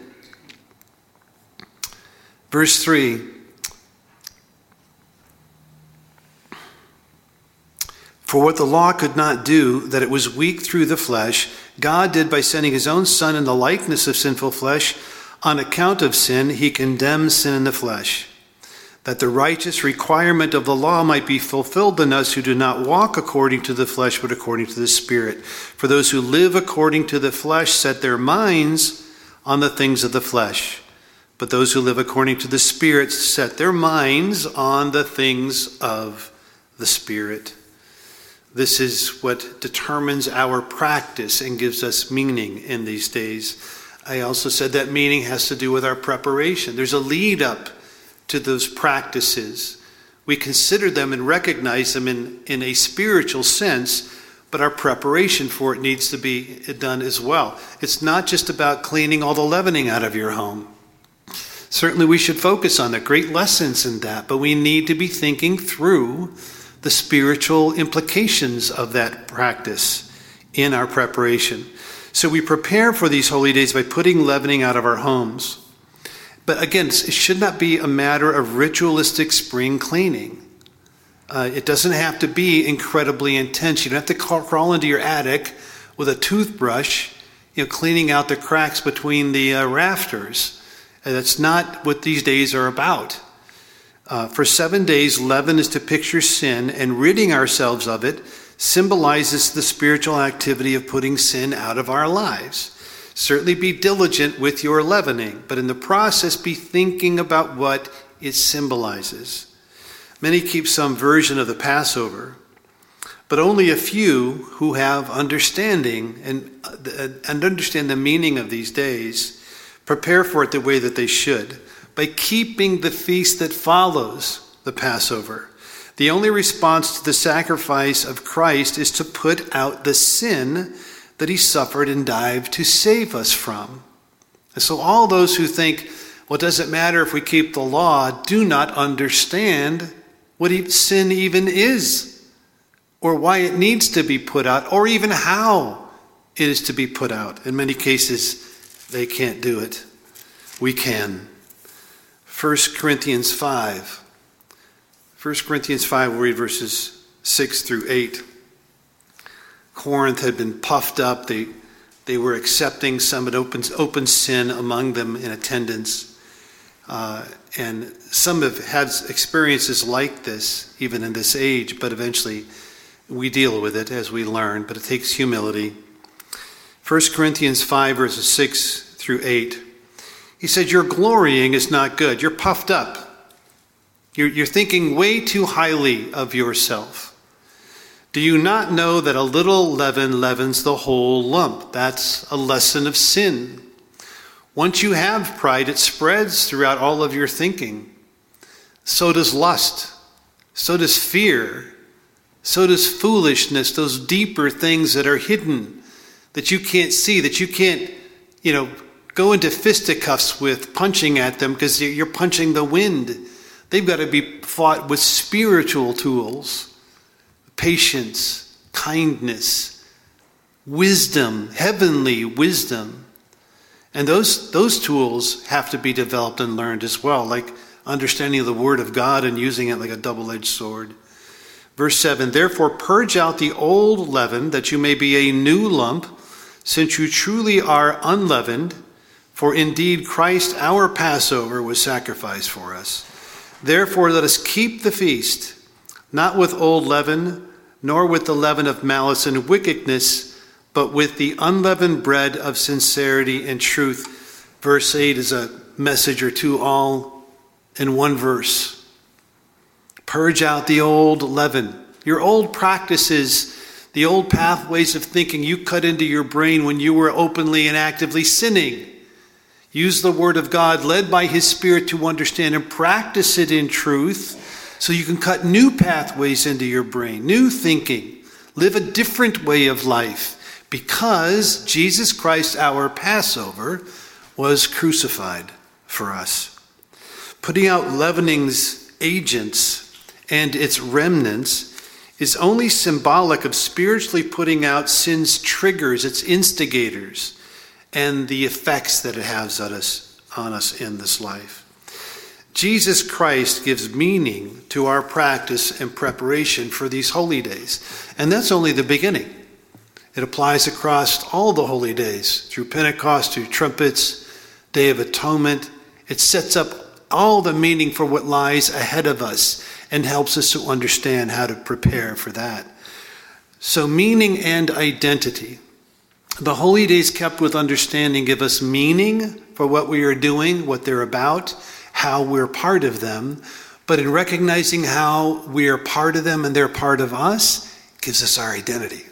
Verse three, for what the law could not do, that it was weak through the flesh, God did by sending his own Son in the likeness of sinful flesh. On account of sin, he condemns sin in the flesh, that the righteous requirement of the law might be fulfilled in us who do not walk according to the flesh, but according to the Spirit. For those who live according to the flesh set their minds on the things of the flesh, but those who live according to the Spirit set their minds on the things of the Spirit. This is what determines our practice and gives us meaning in these days. I also said that meaning has to do with our preparation. There's a lead up to those practices. We consider them and recognize them in, in a spiritual sense, but our preparation for it needs to be done as well. It's not just about cleaning all the leavening out of your home. Certainly we should focus on that. Great lessons in that, but we need to be thinking through the spiritual implications of that practice in our preparation. So we prepare for these holy days by putting leavening out of our homes. But again, it should not be a matter of ritualistic spring cleaning. Uh, it doesn't have to be incredibly intense. You don't have to crawl into your attic with a toothbrush, you know, cleaning out the cracks between the uh, rafters. And that's not what these days are about. Uh, for seven days, leaven is to picture sin, and ridding ourselves of it symbolizes the spiritual activity of putting sin out of our lives. Certainly be diligent with your leavening, but in the process be thinking about what it symbolizes. Many keep some version of the Passover, but only a few who have understanding and, uh, and understand the meaning of these days prepare for it the way that they should, by keeping the feast that follows the Passover. The only response to the sacrifice of Christ is to put out the sin that he suffered and died to save us from. And so all those who think, well, does it matter if we keep the law, do not understand what sin even is, or why it needs to be put out, or even how it is to be put out. In many cases, they can't do it. We can. First Corinthians five. First Corinthians five, we'll read verses six through eight. Corinth had been puffed up. They, they were accepting some had open, open sin among them in attendance. Uh, and some have had experiences like this, even in this age, but eventually we deal with it as we learn, but it takes humility. First Corinthians five, verses six through eight. He said, your glorying is not good. You're puffed up. You're, you're thinking way too highly of yourself. Do you not know that a little leaven leavens the whole lump? That's a lesson of sin. Once you have pride, it spreads throughout all of your thinking. So does lust. So does fear. So does foolishness, those deeper things that are hidden, that you can't see, that you can't, you know, go into fisticuffs with, punching at them because you're punching the wind. They've got to be fought with spiritual tools. Patience, kindness, wisdom, heavenly wisdom. And those, those tools have to be developed and learned as well, like understanding the Word of God and using it like a double-edged sword. Verse seven, therefore purge out the old leaven, that you may be a new lump, since you truly are unleavened. For indeed Christ our Passover was sacrificed for us. Therefore let us keep the feast, not with old leaven, nor with the leaven of malice and wickedness, but with the unleavened bread of sincerity and truth. Verse eight is a message or two all in one verse. Purge out the old leaven, your old practices, the old pathways of thinking you cut into your brain when you were openly and actively sinning. Use the Word of God, led by His Spirit, to understand and practice it in truth, so you can cut new pathways into your brain, new thinking, live a different way of life, because Jesus Christ, our Passover, was crucified for us. Putting out leavening's agents and its remnants is only symbolic of spiritually putting out sin's triggers, its instigators, and the effects that it has on us, on us in this life. Jesus Christ gives meaning to our practice and preparation for these holy days. And that's only the beginning. It applies across all the holy days, through Pentecost, through trumpets, Day of Atonement. It sets up all the meaning for what lies ahead of us and helps us to understand how to prepare for that. So meaning and identity. The holy days kept with understanding give us meaning for what we are doing, what they're about, how we're part of them. But in recognizing how we are part of them and they're part of us, gives us our identity.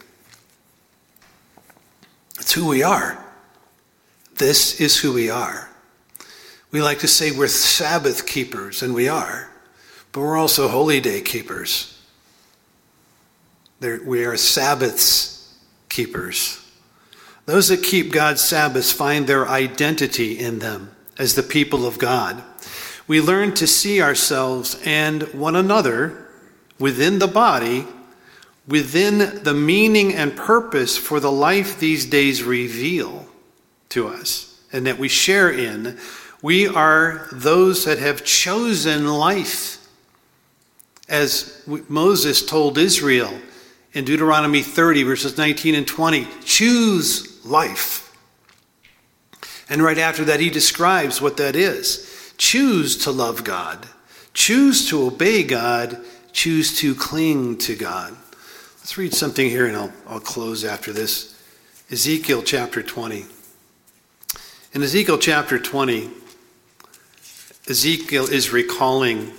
It's who we are. This is who we are. We like to say we're Sabbath keepers, and we are. But we're also holy day keepers. There, we are Sabbaths keepers. Those that keep God's Sabbaths find their identity in them as the people of God. We learn to see ourselves and one another within the body, within the meaning and purpose for the life these days reveal to us and that we share in. We are those that have chosen life. As Moses told Israel in Deuteronomy thirty, verses nineteen and twenty, choose life. And right after that, he describes what that is. Choose to love God. Choose to obey God. Choose to cling to God. Let's read something here, and I'll, I'll close after this. Ezekiel chapter twenty. In Ezekiel chapter twenty, Ezekiel is recalling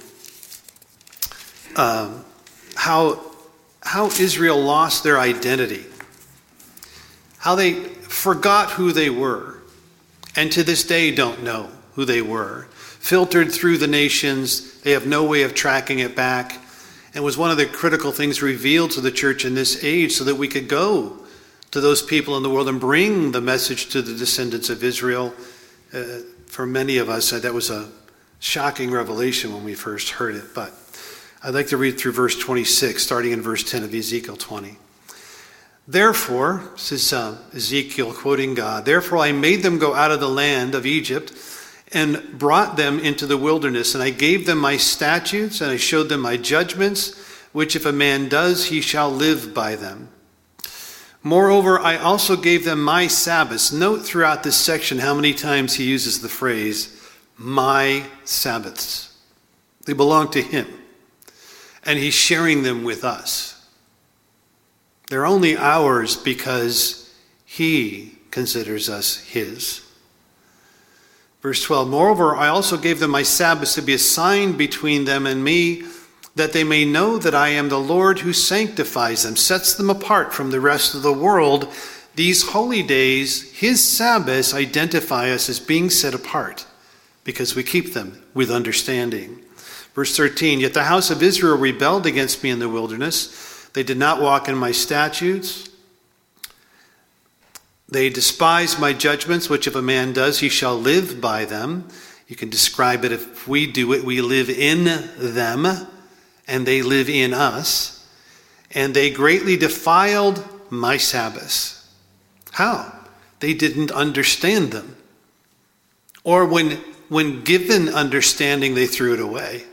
uh, how, how Israel lost their identity. How they forgot who they were, and to this day don't know who they were. Filtered through the nations, they have no way of tracking it back. And was one of the critical things revealed to the church in this age so that we could go to those people in the world and bring the message to the descendants of Israel. Uh, for many of us, uh, that was a shocking revelation when we first heard it. But I'd like to read through verse twenty-six, starting in verse ten of Ezekiel twenty. Therefore, this is uh, Ezekiel quoting God, therefore I made them go out of the land of Egypt and brought them into the wilderness. And I gave them my statutes, and I showed them my judgments, which if a man does, he shall live by them. Moreover, I also gave them my Sabbaths. Note throughout this section how many times he uses the phrase, my Sabbaths. They belong to him, and he's sharing them with us. They're only ours because he considers us his. Verse twelve, moreover, I also gave them my Sabbaths to be a sign between them and me, that they may know that I am the Lord who sanctifies them, sets them apart from the rest of the world. These holy days, his Sabbaths, identify us as being set apart because we keep them with understanding. Verse thirteen, yet the house of Israel rebelled against me in the wilderness. They did not walk in my statutes. They despised my judgments, which if a man does, he shall live by them. You can describe it, if we do it, we live in them, and they live in us. And they greatly defiled my Sabbaths. How? They didn't understand them. Or when, when given understanding, they threw it away.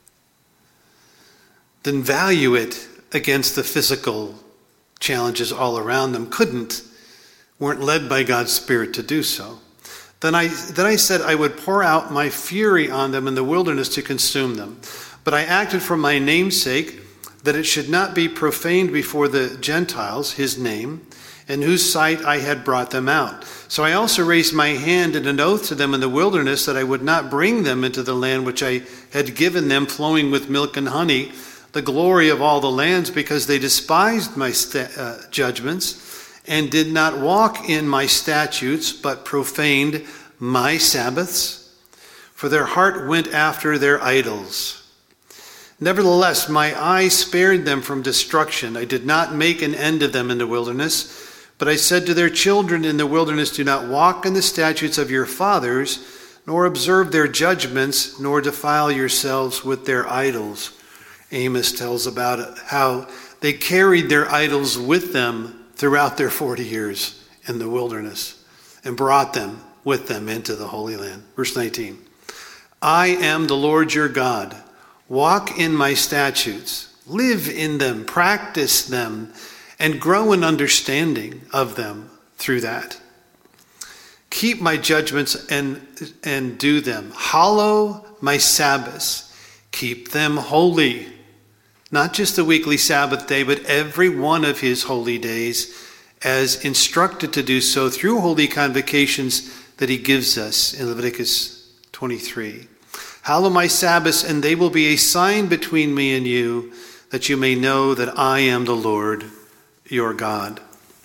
Didn't value it against the physical challenges all around them. Couldn't. Weren't led by God's Spirit to do so. Then I, then I said I would pour out my fury on them in the wilderness to consume them. But I acted for my name's sake, that it should not be profaned before the Gentiles, his name, in whose sight I had brought them out. So I also raised my hand in an oath to them in the wilderness that I would not bring them into the land which I had given them, flowing with milk and honey, the glory of all the lands, because they despised my sta- uh, judgments and did not walk in my statutes, but profaned my Sabbaths, for their heart went after their idols. Nevertheless, my eye spared them from destruction. I did not make an end of them in the wilderness, but I said to their children in the wilderness, do not walk in the statutes of your fathers, nor observe their judgments, nor defile yourselves with their idols. Amos tells about how they carried their idols with them throughout their forty years in the wilderness and brought them with them into the Holy Land. Verse nineteen, I am the Lord your God. Walk in my statutes, live in them, practice them, and grow in understanding of them through that. Keep my judgments and, and do them. Hallow my Sabbaths. Keep them holy. Not just the weekly Sabbath day, but every one of his holy days, as instructed to do so through holy convocations that he gives us in Leviticus twenty-three. Hallow my Sabbaths, and they will be a sign between me and you, that you may know that I am the Lord your God.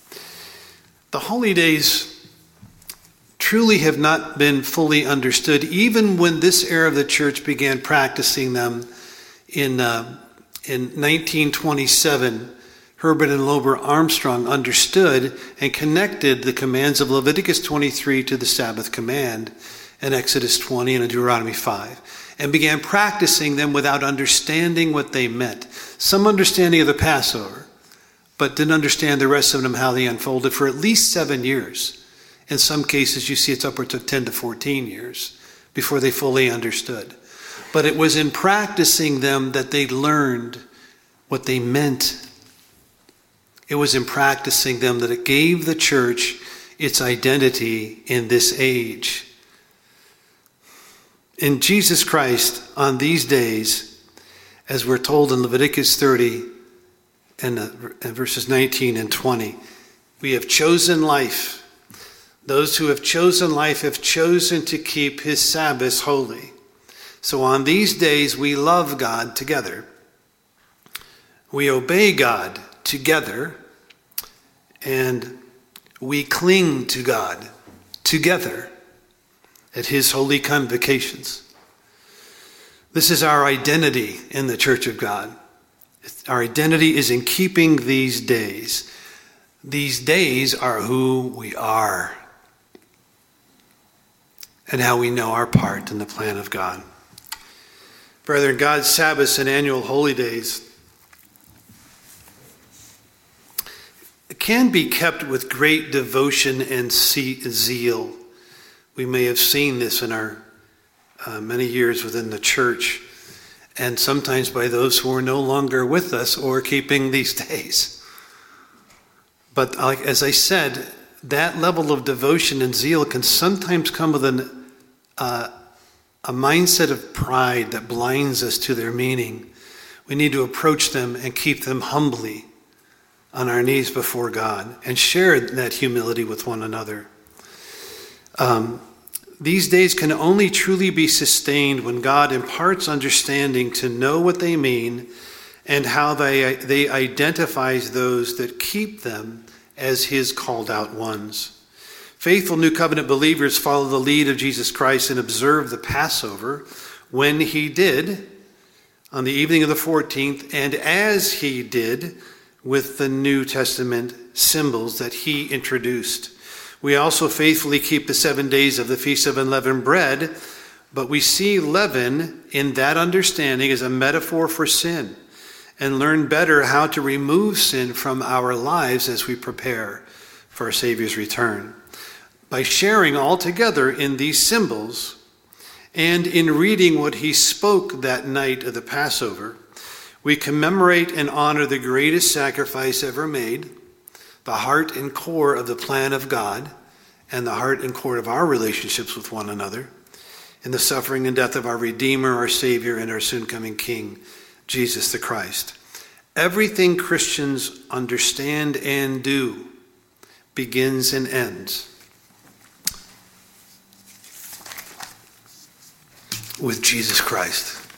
The holy days truly have not been fully understood, even when this era of the church began practicing them in uh, In nineteen twenty-seven, Herbert and Lober Armstrong understood and connected the commands of Leviticus twenty-three to the Sabbath command in Exodus twenty and in Deuteronomy five, and began practicing them without understanding what they meant. Some understanding of the Passover, but didn't understand the rest of them, how they unfolded for at least seven years. In some cases, you see it's upwards of ten to fourteen years before they fully understood. But it was in practicing them that they learned what they meant. It was in practicing them that it gave the church its identity in this age. In Jesus Christ, on these days, as we're told in Leviticus thirty and, uh, and verses nineteen and twenty, we have chosen life. Those who have chosen life have chosen to keep his Sabbaths holy. So on these days, we love God together. We obey God together. And we cling to God together at his holy convocations. This is our identity in the Church of God. Our identity is in keeping these days. These days are who we are and how we know our part in the plan of God. Brethren, God's Sabbaths and annual holy days can be kept with great devotion and zeal. We may have seen this in our uh, many years within the church, and sometimes by those who are no longer with us or keeping these days. But like, as I said, that level of devotion and zeal can sometimes come with an uh, a mindset of pride that blinds us to their meaning. We need to approach them and keep them humbly on our knees before God and share that humility with one another. Um, these days can only truly be sustained when God imparts understanding to know what they mean and how they, they identifies those that keep them as his called out ones. Faithful New Covenant believers follow the lead of Jesus Christ and observe the Passover when he did on the evening of the fourteenth, and as he did with the New Testament symbols that he introduced. We also faithfully keep the seven days of the Feast of Unleavened Bread, but we see leaven in that understanding as a metaphor for sin, and learn better how to remove sin from our lives as we prepare for our Savior's return. by sharing all together in these symbols and in reading what he spoke that night of the Passover, we commemorate and honor the greatest sacrifice ever made, the heart and core of the plan of God, and the heart and core of our relationships with one another, in the suffering and death of our Redeemer, our Savior, and our soon-coming King, Jesus the Christ. Everything Christians understand and do begins and ends with Jesus Christ.